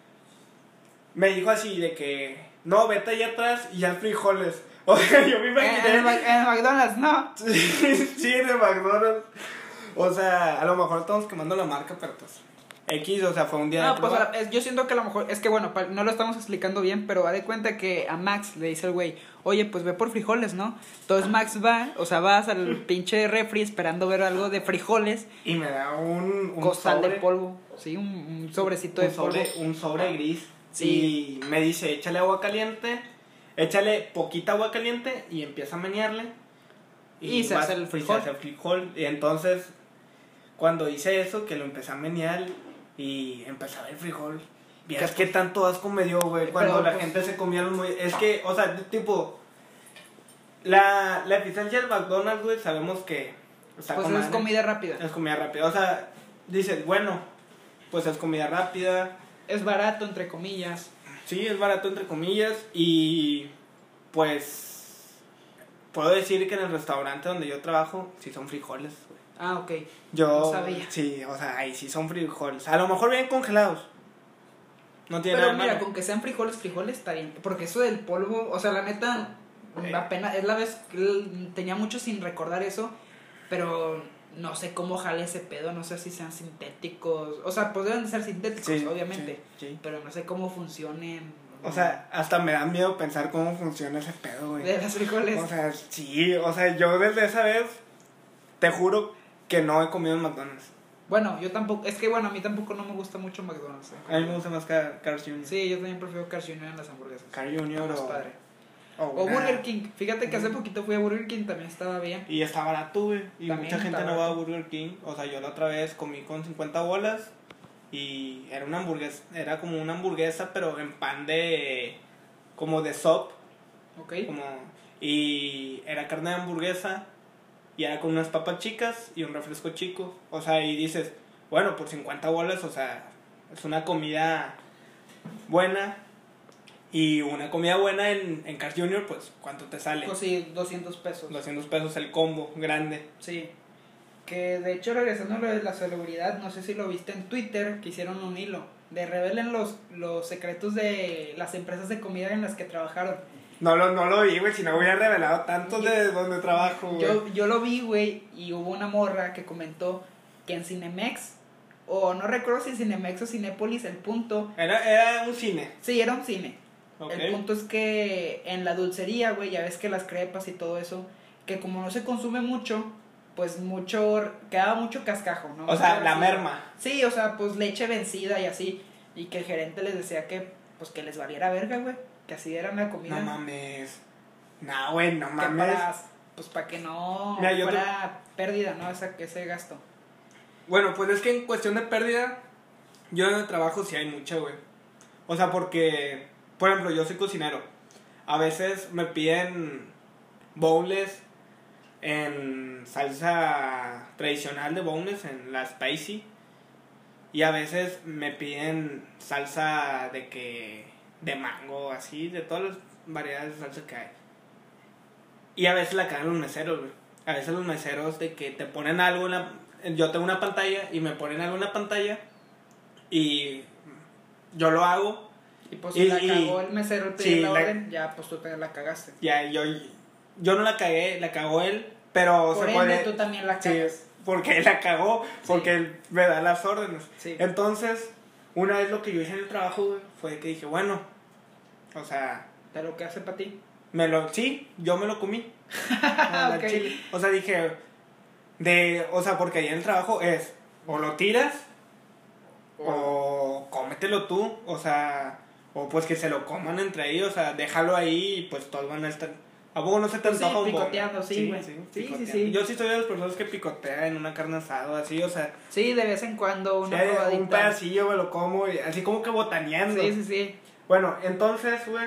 me dijo así de que no, vete allá atrás y ya frijoles. O sea, yo me imaginé en el McDonald's, ¿no? Sí, en el McDonald's. O sea, a lo mejor estamos quemando la marca, pero pues X, o sea, fue un día de prueba. Pues yo siento que a lo mejor, es que bueno, no lo estamos explicando bien, pero da de cuenta que a Max le dice el güey, oye, pues ve por frijoles, ¿no? Entonces Max vas al pinche refri esperando ver algo de frijoles. Y me da un costal sobre, de polvo, sí, un sobrecito de polvo. Un sobre gris. Sí. Y me dice, échale agua caliente, échale poquita agua caliente y empieza a menearle. Y se hace el frijol. Se hace el frijol. Y entonces, cuando hice eso, que lo empecé a menear y empezaba el frijol. Vieras qué tanto asco me dio, güey, cuando la gente se comía los Es que, o sea, tipo, la eficiencia del McDonald's, güey, sabemos que está pues es comida rápida. Es comida rápida, o sea, dices, bueno, pues es comida rápida. Es barato, entre comillas. Sí, es barato, entre comillas, y pues puedo decir que en el restaurante donde yo trabajo, sí son frijoles, güey. Ah, ok. Yo no sabía. Sí, o sea, ahí sí son frijoles. A lo mejor vienen congelados. No tiene pero nada mira, malo. con que sean frijoles está bien. Porque eso del polvo, o sea, la neta, apenas es la vez que tenía mucho sin recordar eso. Pero no sé cómo jale ese pedo, no sé si sean sintéticos. O sea, pues deben de ser sintéticos, sí, obviamente. Sí. Pero no sé cómo funcionen. O sea, hasta me da miedo pensar cómo funciona ese pedo, güey. De los frijoles. O sea, sí, o sea, yo desde esa vez, te juro que no he comido en McDonald's. Bueno, yo tampoco, es que bueno, a mí tampoco no me gusta mucho McDonald's. A mí me gusta más Carl's Jr. Sí, yo también prefiero Carl's Jr. en las hamburguesas. Carl's Jr. o padre. O Burger King. Fíjate que hace poquito fui a Burger King, también estaba bien. Y está barato, güey. Y también mucha gente no va a Burger King. O sea, yo la otra vez comí con 50 bolas. Y era una hamburguesa, era como una hamburguesa, pero en pan de... como de sop. Ok. Y era carne de hamburguesa. Y era con unas papas chicas y un refresco chico. O sea, y dices, bueno, por 50 bolas, o sea, es una comida buena. Y una comida buena en Carl's Jr., pues, ¿cuánto te sale? Pues sí, 200 pesos. 200 pesos el combo, grande. Sí. Que de hecho, regresando a lo de la celebridad, no sé si lo viste en Twitter, que hicieron un hilo de revelen los secretos de las empresas de comida en las que trabajaron. No lo vi, güey, si no hubiera revelado tanto de donde trabajo, güey. Yo lo vi, güey, y hubo una morra que comentó que en Cinemex, o no recuerdo si en Cinemex o Cinépolis, el punto... Era un cine. Sí, era un cine. Okay. El punto es que en la dulcería, güey, ya ves que las crepas y todo eso, que como no se consume mucho, pues quedaba mucho cascajo, ¿no? O sea, la merma. Sí, o sea, pues leche vencida y así, y que el gerente les decía que, pues que les valiera verga, güey. Que así era la comida. No mames. No, güey, no mames. Para que no mira, fuera pérdida, ¿no? Ese gasto. Bueno, pues es que en cuestión de pérdida, yo en el trabajo sí hay mucha, güey. O sea, porque, por ejemplo, yo soy cocinero. A veces me piden bowls en salsa tradicional de boneless, en la spicy. Y a veces me piden salsa de mango, así, de todas las variedades de salsa que hay. Y a veces la cagan los meseros, güey. A veces los meseros de que te ponen algo yo tengo una pantalla y me ponen algo en la pantalla y yo lo hago. Y pues si la cagó el mesero al pedir la orden, ya pues tú te la cagaste. Ya, yo no la cagué, la cagó él, pero por ende tú también la cagas. Sí, porque él la cagó, porque él me da las órdenes. Sí. Entonces, una vez lo que yo hice en el trabajo, güey, fue que dije, bueno, o sea... ¿De lo que hace para ti? Sí, yo me lo comí. Okay. O sea, dije, porque ahí en el trabajo es, o lo tiras, o cómetelo tú, o sea, o pues que se lo coman entre ellos, o sea, déjalo ahí y pues todos van a estar... ¿A poco no se te antoja un picoteando, sí, güey. Sí. Yo sí soy de las personas que picotea en una carne asada, así, o sea... Sí, de vez en cuando una probadita. Un pedacillo me lo como, y así como que botaneando. Sí. Bueno, entonces, güey,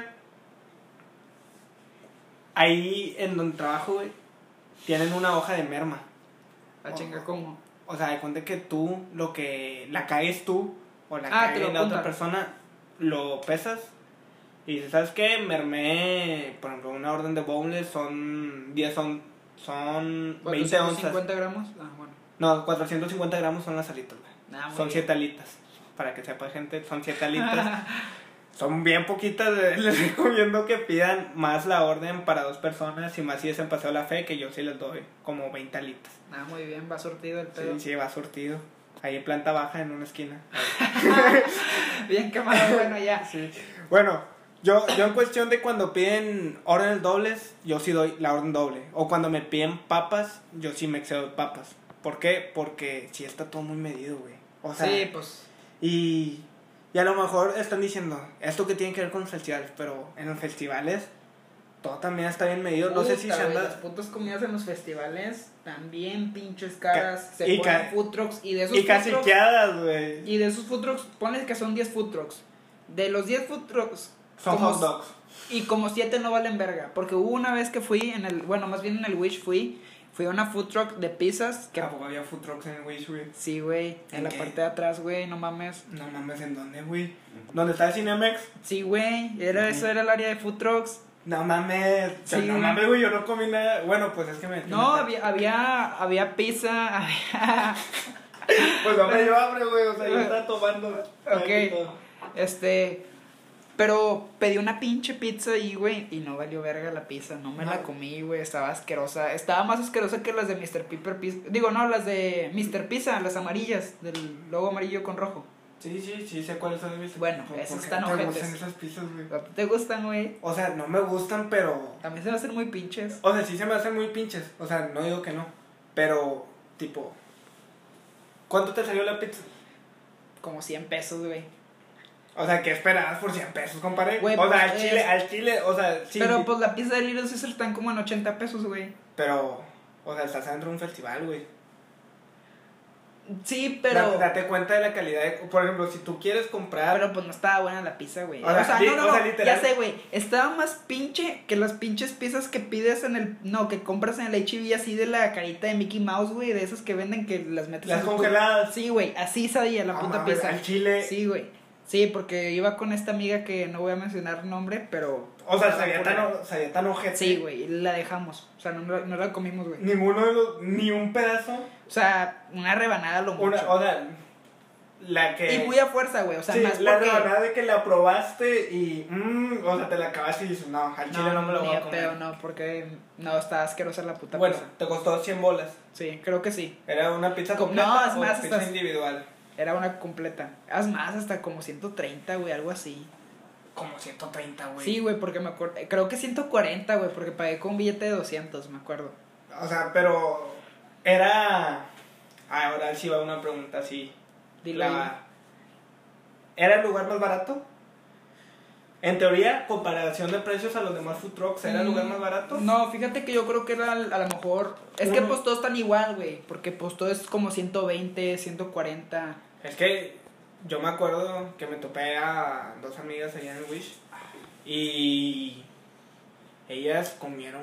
ahí en donde trabajo, güey, tienen una hoja de merma. ¿A chinga cómo? O sea, de cuenta que tú, la caes tú, o la cae la otra persona, lo pesas. Y dices, ¿sabes qué? Mermé, por ejemplo, una orden de boneless son 20 onzas. ¿450 gramos? Ah, bueno. No, 450 gramos son las alitas, güey. Son 7 alitas. Para que sepa, gente, son 7 alitas. Son bien poquitas, les recomiendo que pidan más la orden para 2 personas y más si es en Paseo La Fe, que yo sí les doy como 20 alitas. Ah, muy bien, va surtido el pedo. Sí, va surtido. Ahí en planta baja en una esquina. Bien quemado, bueno, ya. Sí. Bueno, yo en cuestión de cuando piden órdenes dobles, yo sí doy la orden doble. O cuando me piden papas, yo sí me excedo de papas. ¿Por qué? Porque sí está todo muy medido, güey. O sea, sí, pues. Y a lo mejor están diciendo, esto que tiene que ver con los festivales, pero en los festivales todo también está bien medido. No sé si se anda... Las putas comidas en los festivales también pinches caras. Se ponen food trucks y de esos y caciqueadas, güey. Y de esos food trucks, ponles que son 10 food trucks. De los 10 food trucks son hot dogs. Y como 7 no valen verga. Porque hubo una vez que fui más bien en el Wish fui a una food truck de pizzas. ¿A poco había food trucks en el Wish, güey? Sí, güey. En la parte de atrás, güey, no mames. No mames, ¿en dónde, güey? ¿Dónde está el Cinemex? Sí, güey. Eso era el área de food trucks. No mames. Sí, no mames, güey, yo no comí nada. Bueno, pues es que No, había pizza, había... Pues no me dio hambre, güey, o sea, yo estaba tomando. Ok. Pero pedí una pinche pizza ahí, güey, y no valió verga la pizza, no me la comí, güey, estaba asquerosa. Estaba más asquerosa que las de Mr. Pepper Pizza. Digo, no, las de Mr. Pizza, las amarillas, del logo amarillo con rojo. Sí, sé cuáles son mis. Bueno, esas están ojetes. ¿Te gustan esas pizzas, güey? ¿Te gustan, güey? O sea, no me gustan, pero... También se me hacen muy pinches. O sea, sí se me hacen muy pinches, o sea, no digo que no, pero, tipo... ¿Cuánto te salió la pizza? Como 100 pesos, güey. O sea, ¿qué esperabas por 100 pesos, compadre? Wey, o sea, al chile, o sea, sí. Pero pues la pizza de Little Caesar están como en 80 pesos, güey. Pero, o sea, estás dentro de un festival, güey. Sí, pero... Date cuenta de la calidad por ejemplo, si tú quieres comprar... Pero pues no estaba buena la pizza, güey. O sea, no, literal... Ya sé, güey. Estaba más pinche que las pinches pizzas que pides en el... No, que compras en el H-E-B así de la carita de Mickey Mouse, güey. De esas que venden que las metes las congeladas. Sí, güey. Así sabía la puta pizza. Al chile... Sí, güey. Sí, porque iba con esta amiga que no voy a mencionar nombre, pero... O sea, sabía tan ojete. Sí, güey, la dejamos. O sea, no la comimos, güey. Ninguno de los... Ni un pedazo. O sea, una rebanada lo mucho. O sea, la que... Y muy a fuerza, güey. O sea, sí, más la porque... rebanada de que la probaste y... o sea, te la acabaste y dices, no, al chile no me lo voy a comer. Pero no, porque... No, está asquerosa la puta bueno, pizza. Te costó 100 bolas. Sí, creo que sí. ¿Era una pizza completa no, es más, pizza individual? Era una completa. Es más, hasta como 130, güey, algo así. Como 130, güey. Sí, güey, porque me acuerdo... Creo que 140, güey, porque pagué con un billete de 200, me acuerdo. O sea, pero... Era... ahora sí va una pregunta así. Dile. ¿Era el lugar más barato? En teoría, comparación de precios a los demás food trucks, ¿era el lugar más barato? No, fíjate que yo creo que era a lo mejor... Es que pues todos están igual, güey, porque pues todo es como 120, 140. Es que yo me acuerdo que me topé a 2 amigas allá en el Wish y ellas comieron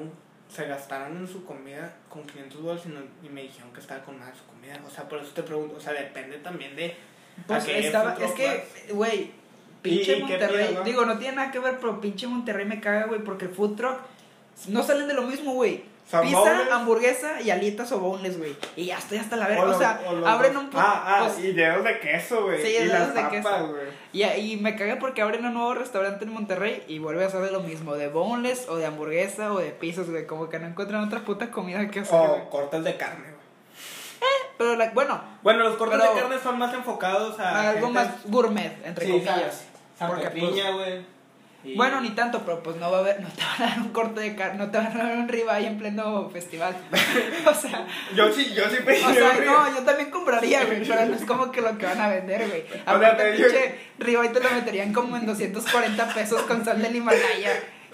se gastaron en su comida con $500 y me dijeron que estaba con más su comida. O sea, por eso te pregunto, o sea, depende también de... Pues es que, güey, pinche Monterrey, ¿no? Digo, no tiene nada que ver, pero pinche Monterrey me caga, güey, porque el food truck no salen de lo mismo, güey. Pizza, hamburguesa y alitas o boneless, güey. Y ya estoy hasta la verga. O sea, abren un poco. Pues, y dedos de queso, güey. Sí, y dedos de queso, güey. Y me caga porque abren un nuevo restaurante en Monterrey y vuelve a hacer de lo mismo: de boneless o de hamburguesa o de pizzas, güey. Como que no encuentran otra puta comida que hacer. O cortes de carne, güey. Pero, bueno, los cortes de carne son más enfocados a algo más gourmet, entre comillas. Porque piña, güey. Y... Bueno, ni tanto, pero pues no te van a dar un corte de carne, no te van a dar un ribeye en pleno festival. O sea, yo sí pedí. O sea, no, yo también compraría, güey, pero no es como que lo que van a vender, güey. Aparte, pinche ribeye te lo meterían como en 240 pesos con sal del Himalaya.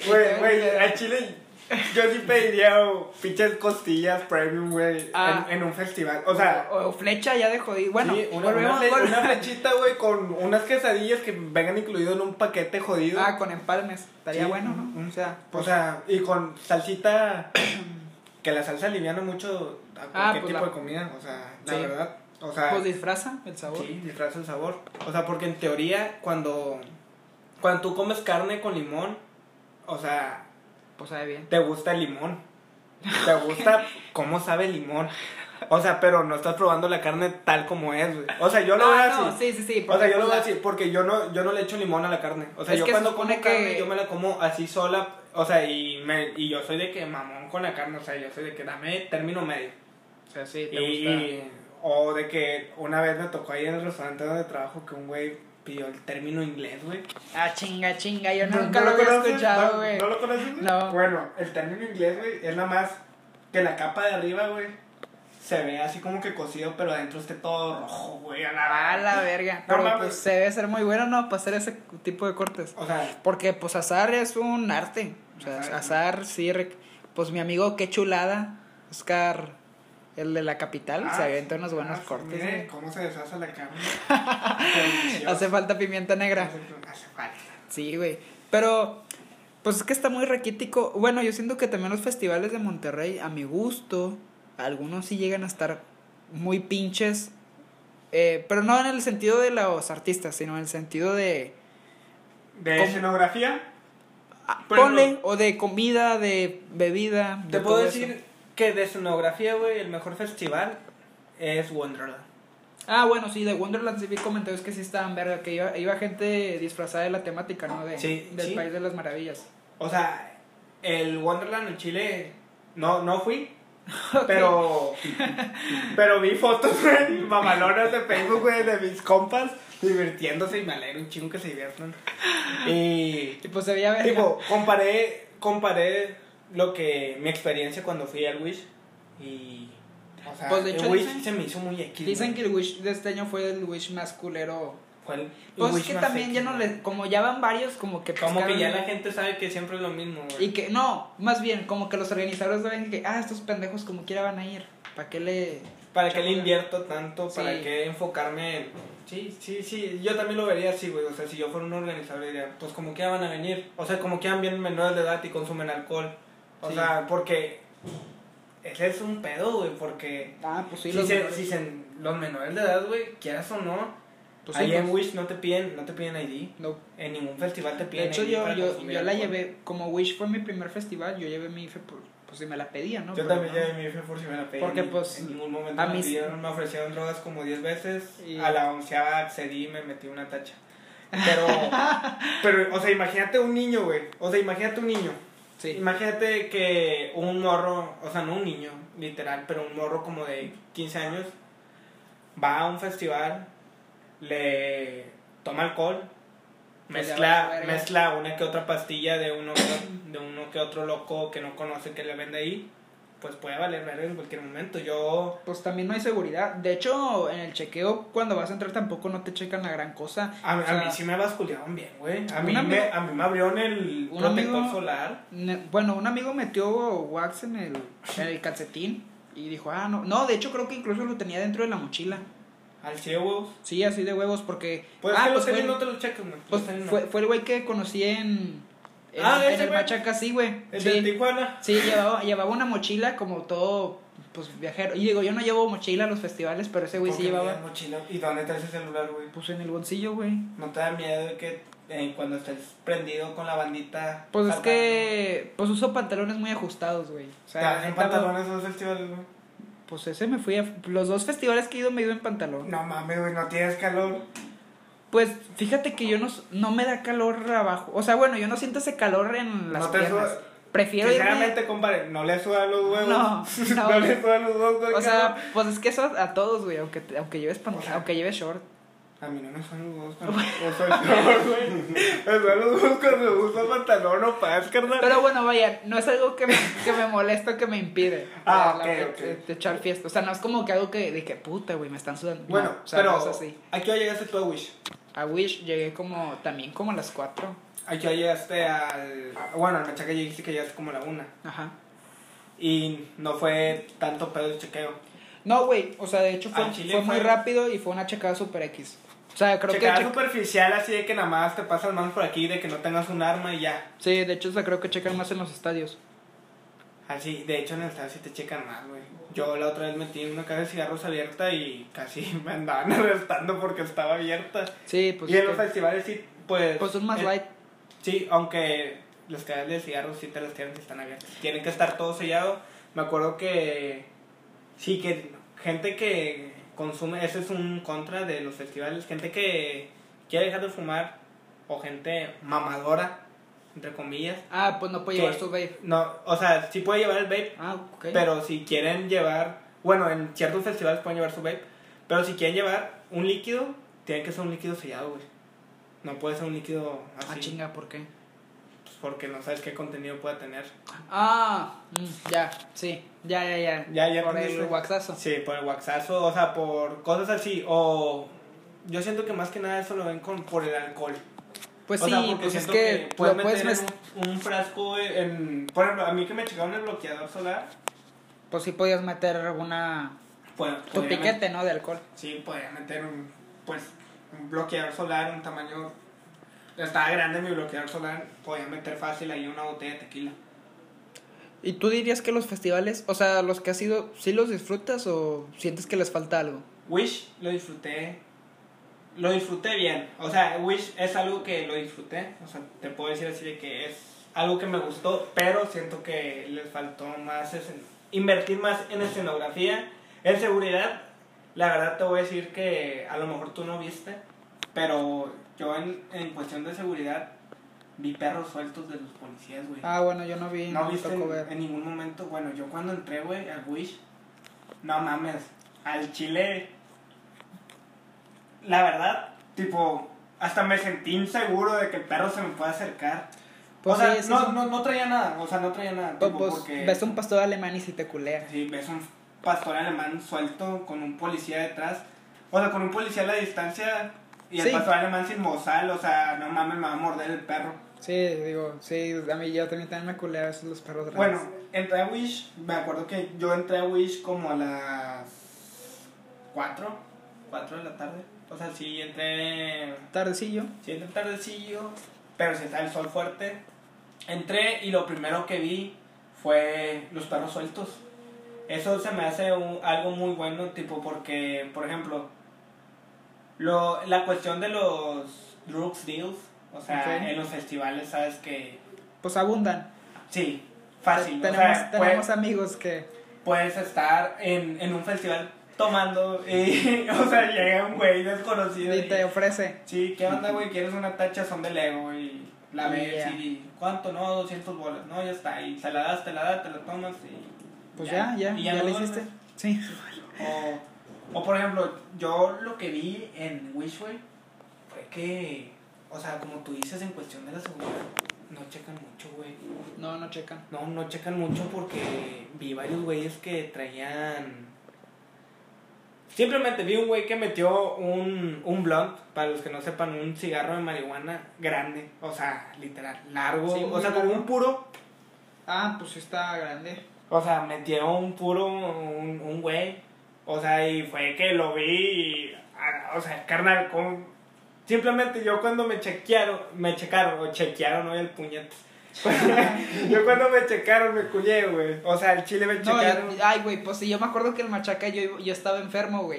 Güey, al chile yo sí pediría pinches costillas premium, güey, en un festival. O sea, o flecha ya de jodido. Bueno, sí, una flechita, güey, con unas quesadillas que vengan incluido en un paquete jodido. Con empalmes. Estaría bueno, ¿no? O sea, y con salsita, que la salsa aliviana mucho a cualquier tipo de comida. O sea, la verdad. O sea, pues disfraza el sabor. Sí, disfraza el sabor. O sea, porque en teoría, cuando tú comes carne con limón, o sea... Pues sabe bien. Te gusta el limón. Te gusta cómo sabe el limón. O sea, pero no estás probando la carne tal como es, güey. O sea, yo lo veo así. Sí. O sea, yo lo veo así porque yo no le echo limón a la carne. O sea, yo cuando como carne, yo me la como así sola. O sea, y yo soy de que mamón con la carne. O sea, yo soy de que dame término medio. O sea, sí, te gusta. O de que una vez me tocó ahí en el restaurante donde trabajo que un güey pidió el término inglés, güey. Chinga, yo nunca lo había escuchado, güey. ¿No lo conoces? No. Bueno, el término inglés, güey, es nada más que la capa de arriba, güey, se ve así como que cocido, pero adentro esté todo rojo, güey, a la verga. Pero pues se debe ser muy bueno, ¿no? Para hacer ese tipo de cortes. O sea, porque pues asar es un arte. O sea, asar, sí. Pues mi amigo, qué chulada, Oscar, el de la capital, se avienta unos buenos cortes. Mire cómo se deshace la carne. Hace falta pimienta negra. Hace falta. Sí, güey. Pero, pues es que está muy raquítico. Bueno, yo siento que también los festivales de Monterrey, a mi gusto, algunos sí llegan a estar muy pinches. Pero no en el sentido de los artistas, sino en el sentido de... ¿De escenografía? Ponle, o de comida, de bebida. Te puedo decir que de escenografía, güey, el mejor festival es Wonderland. Bueno, sí, de Wonderland sí vi comentarios que sí estaban verga, que iba gente disfrazada de la temática, ¿no? Del País de las Maravillas. O sea, el Wonderland en Chile no fui, Okay. pero vi fotos, güey, mamalonas de Facebook, güey, de mis compas divirtiéndose y me alegro un chingo que se diviertan. Y pues se veía verga. Tipo, comparé mi experiencia cuando fui al Wish y... O sea, pues de hecho el Wish se me hizo muy X. Dicen que el Wish de este año fue el Wish más culero. Pues es que también ya no le... Como ya van varios, como que... Como que ya la gente sabe que siempre es lo mismo, güey. Y que... No, más bien, como que los organizadores saben que... estos pendejos como quiera van a ir. ¿Para qué le invierto tanto? ¿Para qué enfocarme en...? Sí, yo también lo vería así, güey. O sea, si yo fuera un organizador diría, pues como que van a venir. O sea, como que bien menores de edad y consumen alcohol. O sea, porque... Ese es un pedo, güey, porque... pues sí, los menores de edad, güey, quieras o no... Pues ahí en Wish no te piden ID. No. En ningún festival te piden ID. De hecho, yo la alcohol. llevé, como Wish fue mi primer festival, yo llevé mi IFE por si me la pedían, ¿no? Yo también llevé mi IFE por si me la pedían. Porque pues... En ningún momento me ofrecieron drogas como 10 veces. Y... A la 11ª accedí y me metí una tacha. Pero, o sea, imagínate un niño, güey. Sí. Imagínate que un morro, o sea, no un niño, literal, pero un morro como de 15 años va a un festival, le toma alcohol, mezcla una que otra pastilla de uno que otro loco que no conoce que le vende ahí, pues puede valer verga en cualquier momento. Pues también no hay seguridad. De hecho, en el chequeo, cuando vas a entrar tampoco no te checan la gran cosa. A mí sí me basculearon bien, güey. A mí me abrieron el protector solar. Bueno, un amigo metió wax en el calcetín y dijo, no, de hecho creo que incluso lo tenía dentro de la mochila. ¿Así de huevos? Sí, así de huevos, porque... Pues que no te lo cheques, güey. Pues fue el güey que conocí en En el Machaca, sí, güey. ¿El sí. de Tijuana? Sí, llevaba una mochila como todo, pues, viajero. Y digo, yo no llevo mochila a los festivales, pero ese güey sí llevaba. Mochila? ¿Y dónde traes el celular, güey? Pues en el bolsillo, güey. ¿No te da miedo de que cuando estés prendido con la bandita? Pues es que, pues uso pantalones muy ajustados, güey. O sea, ¿en pantalones esos festivales, güey? Pues ese me fui a... Los 2 festivales que he ido me he ido en pantalón. No mames, güey, no tienes calor. Pues fíjate que yo no me da calor abajo. O sea, bueno, yo no siento ese calor en las piernas. Prefiero Sinceramente, compadre, no le sudan los huevos. No no le sudan los huevos, güey. O sea, pues es que eso a todos, güey, aunque lleves aunque lleves short. A mí no me sudan los huevos cuando uso short, güey. Me sudan los huevos cuando uso pantalón o paz, carnal. Pero bueno, vaya, no es algo que me molesta o que me impide. Ok. De echar fiesta. O sea, no es como que algo de que puta, güey, me están sudando. Bueno, no, o sea, pero no es así. ¿a qué hora llegaste tú a Wish? A Wish llegué también como a las 4. ¿A qué hora llegaste bueno, al Machaca dijiste que llegaste como a la 1. Ajá. Y no fue tanto pedo de chequeo. No, güey, o sea, de hecho fue muy rápido y fue una checada super X. O sea, creo checada que... superficial, así de que nada más te pasas manos por aquí, de que no tengas un arma y ya. Sí, de hecho, o sea, creo que checan más en los estadios. Así, de hecho en el estadio sí te checan más, güey. Yo la otra vez metí una caja de cigarros abierta y casi me andaban arrestando porque estaba abierta. Sí, pues... Y en los festivales sí, pues... Pues son más light. Sí, aunque las cajas de cigarros sí te las tienen que estar abiertas. Tienen que estar todo sellado. Me acuerdo que... Sí, que gente que consume... Ese es un contra de los festivales. Gente que quiere dejar de fumar o gente mamadora, entre comillas. Ah, pues no puede llevar su vape. No, o sea, sí puede llevar el vape. Ah, ok. Pero si quieren llevar... Bueno, en ciertos festivales pueden llevar su vape. Pero si quieren llevar un líquido, tiene que ser un líquido sellado, güey. No puede ser un líquido así. Ah, chinga, ¿por qué? Pues porque no sabes qué contenido puede tener. Ah, ya, sí. Ya. Ya por entendiste. el waxazo. Sí, por el waxazo, o sea, por cosas así. O yo siento que más que nada eso lo ven por el alcohol. Pues o sí, sea, porque pues es siento que puedes lo meter puedes... un frasco en... Por ejemplo, a mí que me checaron el bloqueador solar. Pues sí podías meter tu piquete, ¿no? De alcohol. Sí, podía meter un bloqueador solar, un tamaño... Estaba grande mi bloqueador solar, podía meter fácil ahí una botella de tequila. ¿Y tú dirías que los festivales, o sea, los que has ido, sí los disfrutas o sientes que les falta algo? Wish lo disfruté bien, o sea, Wish es algo que lo disfruté, o sea, te puedo decir así de que es algo que me gustó, pero siento que les faltó más invertir más en escenografía, en seguridad. La verdad te voy a decir que a lo mejor tú no viste, pero yo en cuestión de seguridad vi perros sueltos de los policías, güey. Ah, bueno, yo no vi, no viste tocó ver. en ningún momento. Bueno, yo cuando entré, güey, al Wish, no mames, al Chile, la verdad, tipo, hasta me sentí inseguro de que el perro se me pueda acercar. Pues o sea, sí, no traía nada, o sea, no traía nada. Pues, Tipo, porque, ves un pastor alemán y si te culea. sí, ves un pastor alemán suelto con un policía detrás, o sea, con un policía a la distancia y el pastor alemán sin bozal, o sea, no mames, me va a morder el perro. Sí, digo, sí, a mí yo también me culea esos los perros grandes. Bueno, entré a Wish, me acuerdo que yo entré a Wish como a las 4 de la tarde. O sea, sí entré... Tardecillo. Sí entré tardecillo, pero sí está el sol fuerte. Entré y lo primero que vi fue los perros sueltos. Eso se me hace algo muy bueno, tipo, porque, por ejemplo, la cuestión de los drugs deals, o sea, en los festivales, sabes que... Pues abundan. Sí, fácil. Tenemos amigos que... Puedes estar en un festival tomando y, o sea, llega un güey desconocido y te ofrece. Sí, ¿qué onda, güey? ¿Quieres una tacha? Son de Lego y la ves y... ¿Cuánto? No, 200 bolas. No, ya está. Y se la das, te la tomas y... Pues ya lo hiciste. Sí. O por ejemplo, yo lo que vi en Wishway fue que, o sea, como tú dices en cuestión de la seguridad, no checan mucho, güey. No checan. No checan mucho porque vi varios güeyes que traían... Simplemente vi un güey que metió un blunt, para los que no sepan, un cigarro de marihuana grande, o sea, literal, largo, sí, o sea, como un puro. Ah, pues está grande. O sea, metió un puro, un güey, o sea, y fue que lo vi y, o sea, carnal, simplemente yo cuando me chequearon, ¿no? El puñete. Yo cuando me checaron me culié, güey. O sea, el chile me checaron. Ay, güey, pues sí, yo me acuerdo que el Machaca yo estaba enfermo, güey.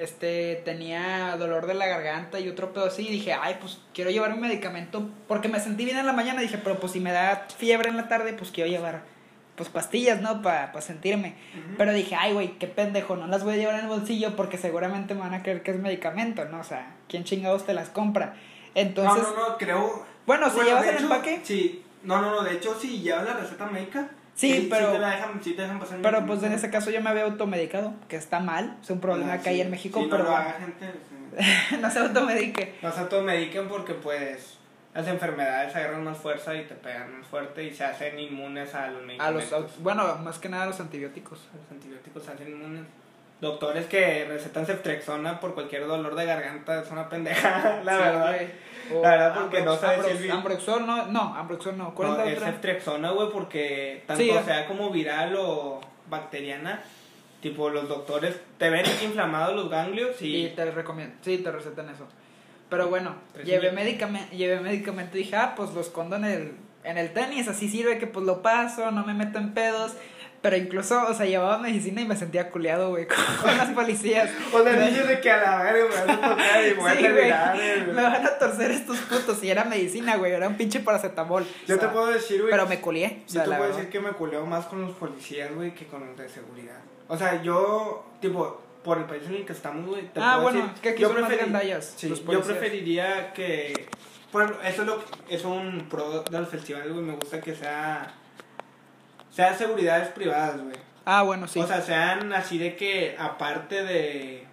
Tenía dolor de la garganta y otro pedo así. Y dije, ay, pues quiero llevar mi medicamento. Porque me sentí bien en la mañana. Dije, pero pues si me da fiebre en la tarde, pues quiero llevar, pues pastillas, ¿no? Para sentirme. Uh-huh. Pero dije, ay, güey, qué pendejo, no las voy a llevar en el bolsillo porque seguramente me van a creer que es medicamento, ¿no? O sea, ¿quién chingados te las compra? Entonces. No, creo. Bueno, si llevas el empaque. Sí, no, de hecho, si llevas la receta médica. Sí, pero. Sí te dejan pasar. Pero pues en ese caso yo me había automedicado, que está mal, es un problema que hay en México, sí, pero. No lo haga, gente. No se automedique. No se automediquen porque pues las enfermedades agarran más fuerza y te pegan más fuerte y se hacen inmunes a los medicamentos. Bueno, más que nada a los antibióticos. Los antibióticos se hacen inmunes. Doctores que recetan ceftriaxona por cualquier dolor de garganta es una pendeja, la verdad. La verdad, porque no sabes si el Ambroxol no. ¿Cuál es la otra? Es ceftriaxona, güey, porque tanto sea como viral o bacteriana, tipo los doctores te ven inflamados los ganglios y te recomiendo, te recetan eso. Pero bueno, llevé medicamento y dije, pues lo escondo en el tenis, así sirve que pues lo paso, no me meto en pedos. Pero incluso, o sea, llevaba medicina y me sentía culeado, güey, con las policías. O sea, dices de que a la verga me van a tocar y voy a terminar, me van a torcer estos putos. Y era medicina, güey, era un pinche paracetamol. Yo te puedo decir, güey. Pero me culié. Yo te puedo decir que me culeo más con los policías, güey, que con los de seguridad. O sea, yo, tipo, por el país en el que estamos, güey, te puedo bueno, decir, que aquí son más gandallas. Sí, yo preferiría que, bueno, eso es un pro del festival, güey, me gusta que sea seguridades privadas, güey. Bueno, sí. O sea, sean así de que, aparte de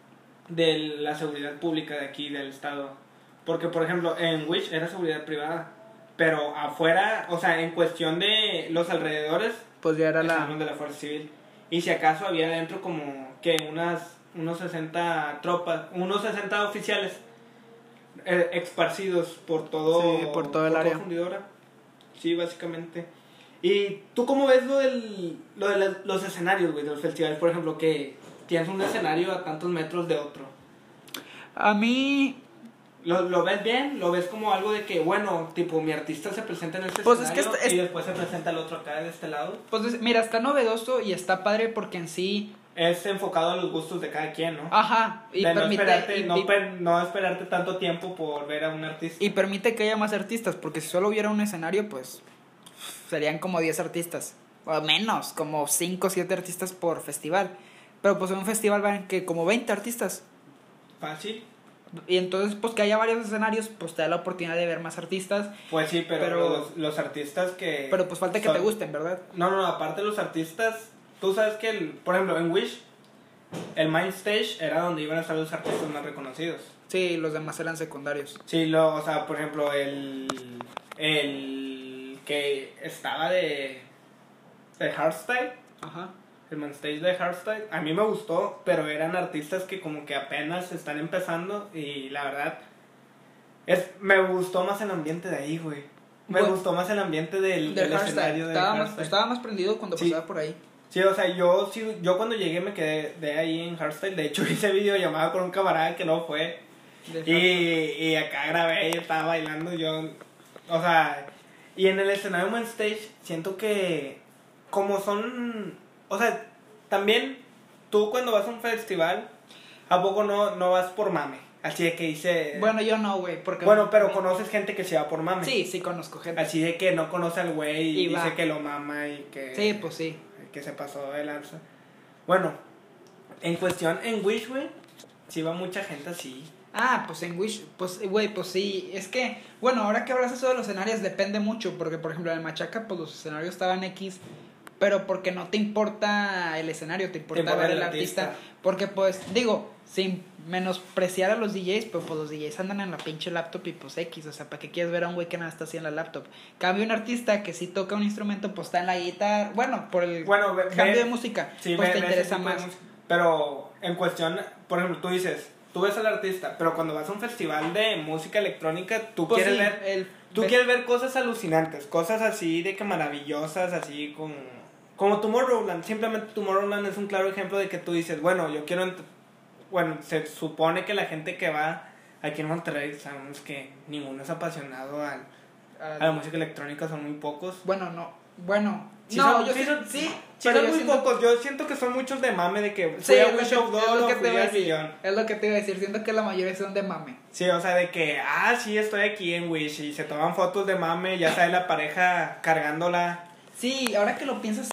la seguridad pública de aquí, del estado. Porque, por ejemplo, en Wish era seguridad privada. Pero afuera, o sea, en cuestión de los alrededores, pues ya era de la Fuerza Civil. Y si acaso había dentro como que unos 60 tropas, unos 60 oficiales esparcidos por todo, sí, por todo el área. Fundidora. Sí, básicamente. ¿Y tú cómo ves lo de los escenarios, güey, de los festivales? Por ejemplo, que tienes un escenario a tantos metros de otro. A mí... ¿Lo ves bien? ¿Lo ves como algo de que, bueno, tipo, mi artista se presenta en este escenario y después se presenta el otro acá de este lado? Pues mira, está novedoso y está padre porque en sí... Es enfocado a los gustos de cada quien, ¿no? Ajá. Y no esperarte tanto tiempo por ver a un artista. Y permite que haya más artistas, porque si solo hubiera un escenario, pues... serían como 10 artistas, o menos, como 5 o 7 artistas por festival. Pero pues en un festival van que como 20 artistas. Fácil. Y entonces pues que haya varios escenarios, pues te da la oportunidad de ver más artistas. Pues sí, pero los artistas que... Pero pues falta que te gusten, ¿verdad? No, aparte los artistas, tú sabes que, por ejemplo, en Wish, el Main Stage era donde iban a estar los artistas más reconocidos. Sí, los demás eran secundarios. Sí, o sea, por ejemplo, el que estaba de hardstyle. Ajá. El main stage de hardstyle a mí me gustó, pero eran artistas que como que apenas están empezando y la verdad me gustó más el ambiente de ahí, güey. Me gustó más el ambiente del escenario del hardstyle. Estaba más prendido cuando pasaba por ahí. Sí, o sea, yo cuando llegué me quedé de ahí en hardstyle. De hecho hice videollamada con un camarada que no fue y acá grabé y estaba bailando yo, o sea. Y en el escenario main stage siento que como son, o sea, también tú cuando vas a un festival, ¿a poco no vas por mame? Así de que dice... Bueno, yo no, güey, porque... Bueno, pero conoces gente que se va por mame. Sí, conozco gente. Así de que no conoce al güey y dice que lo mama y que... Sí, pues sí. Que se pasó de lanza. Bueno, en cuestión, en Wish, güey, sí va mucha gente así. Pues en Wish, pues, güey, pues sí, es que, bueno, ahora que hablas eso de los escenarios depende mucho, porque por ejemplo en el Machaca, pues los escenarios estaban X, pero porque no te importa el escenario, te importa ver el artista, porque pues, digo, sin menospreciar a los DJs, pues los DJs andan en la pinche laptop y pues X, o sea, ¿para qué quieres ver a un güey que nada está así en la laptop? Cambio un artista que sí toca un instrumento, pues está en la guitarra, bueno, por el cambio de música, sí, pues te interesa más. Pero en cuestión, por ejemplo, tú ves al artista, pero cuando vas a un festival de música electrónica, tú pues quieres quieres ver cosas alucinantes, cosas así de que maravillosas, así como Tomorrowland. Simplemente Tomorrowland es un claro ejemplo de que tú dices, bueno, yo quiero... Bueno, se supone que la gente que va aquí en Monterrey, sabemos que ninguno es apasionado a la música electrónica son muy pocos. Bueno, no. Bueno, sí, no, son, yo sí, son, sí, pero muy pocos. Yo siento que son muchos de mame de que sí, fui a Wish of God o fui al decir. Billón. Es lo que te iba a decir. Siento que la mayoría son de mame. Sí, o sea, de que, sí, estoy aquí en Wish y se toman fotos de mame, ya sale la pareja cargándola. Sí, ahora que lo piensas,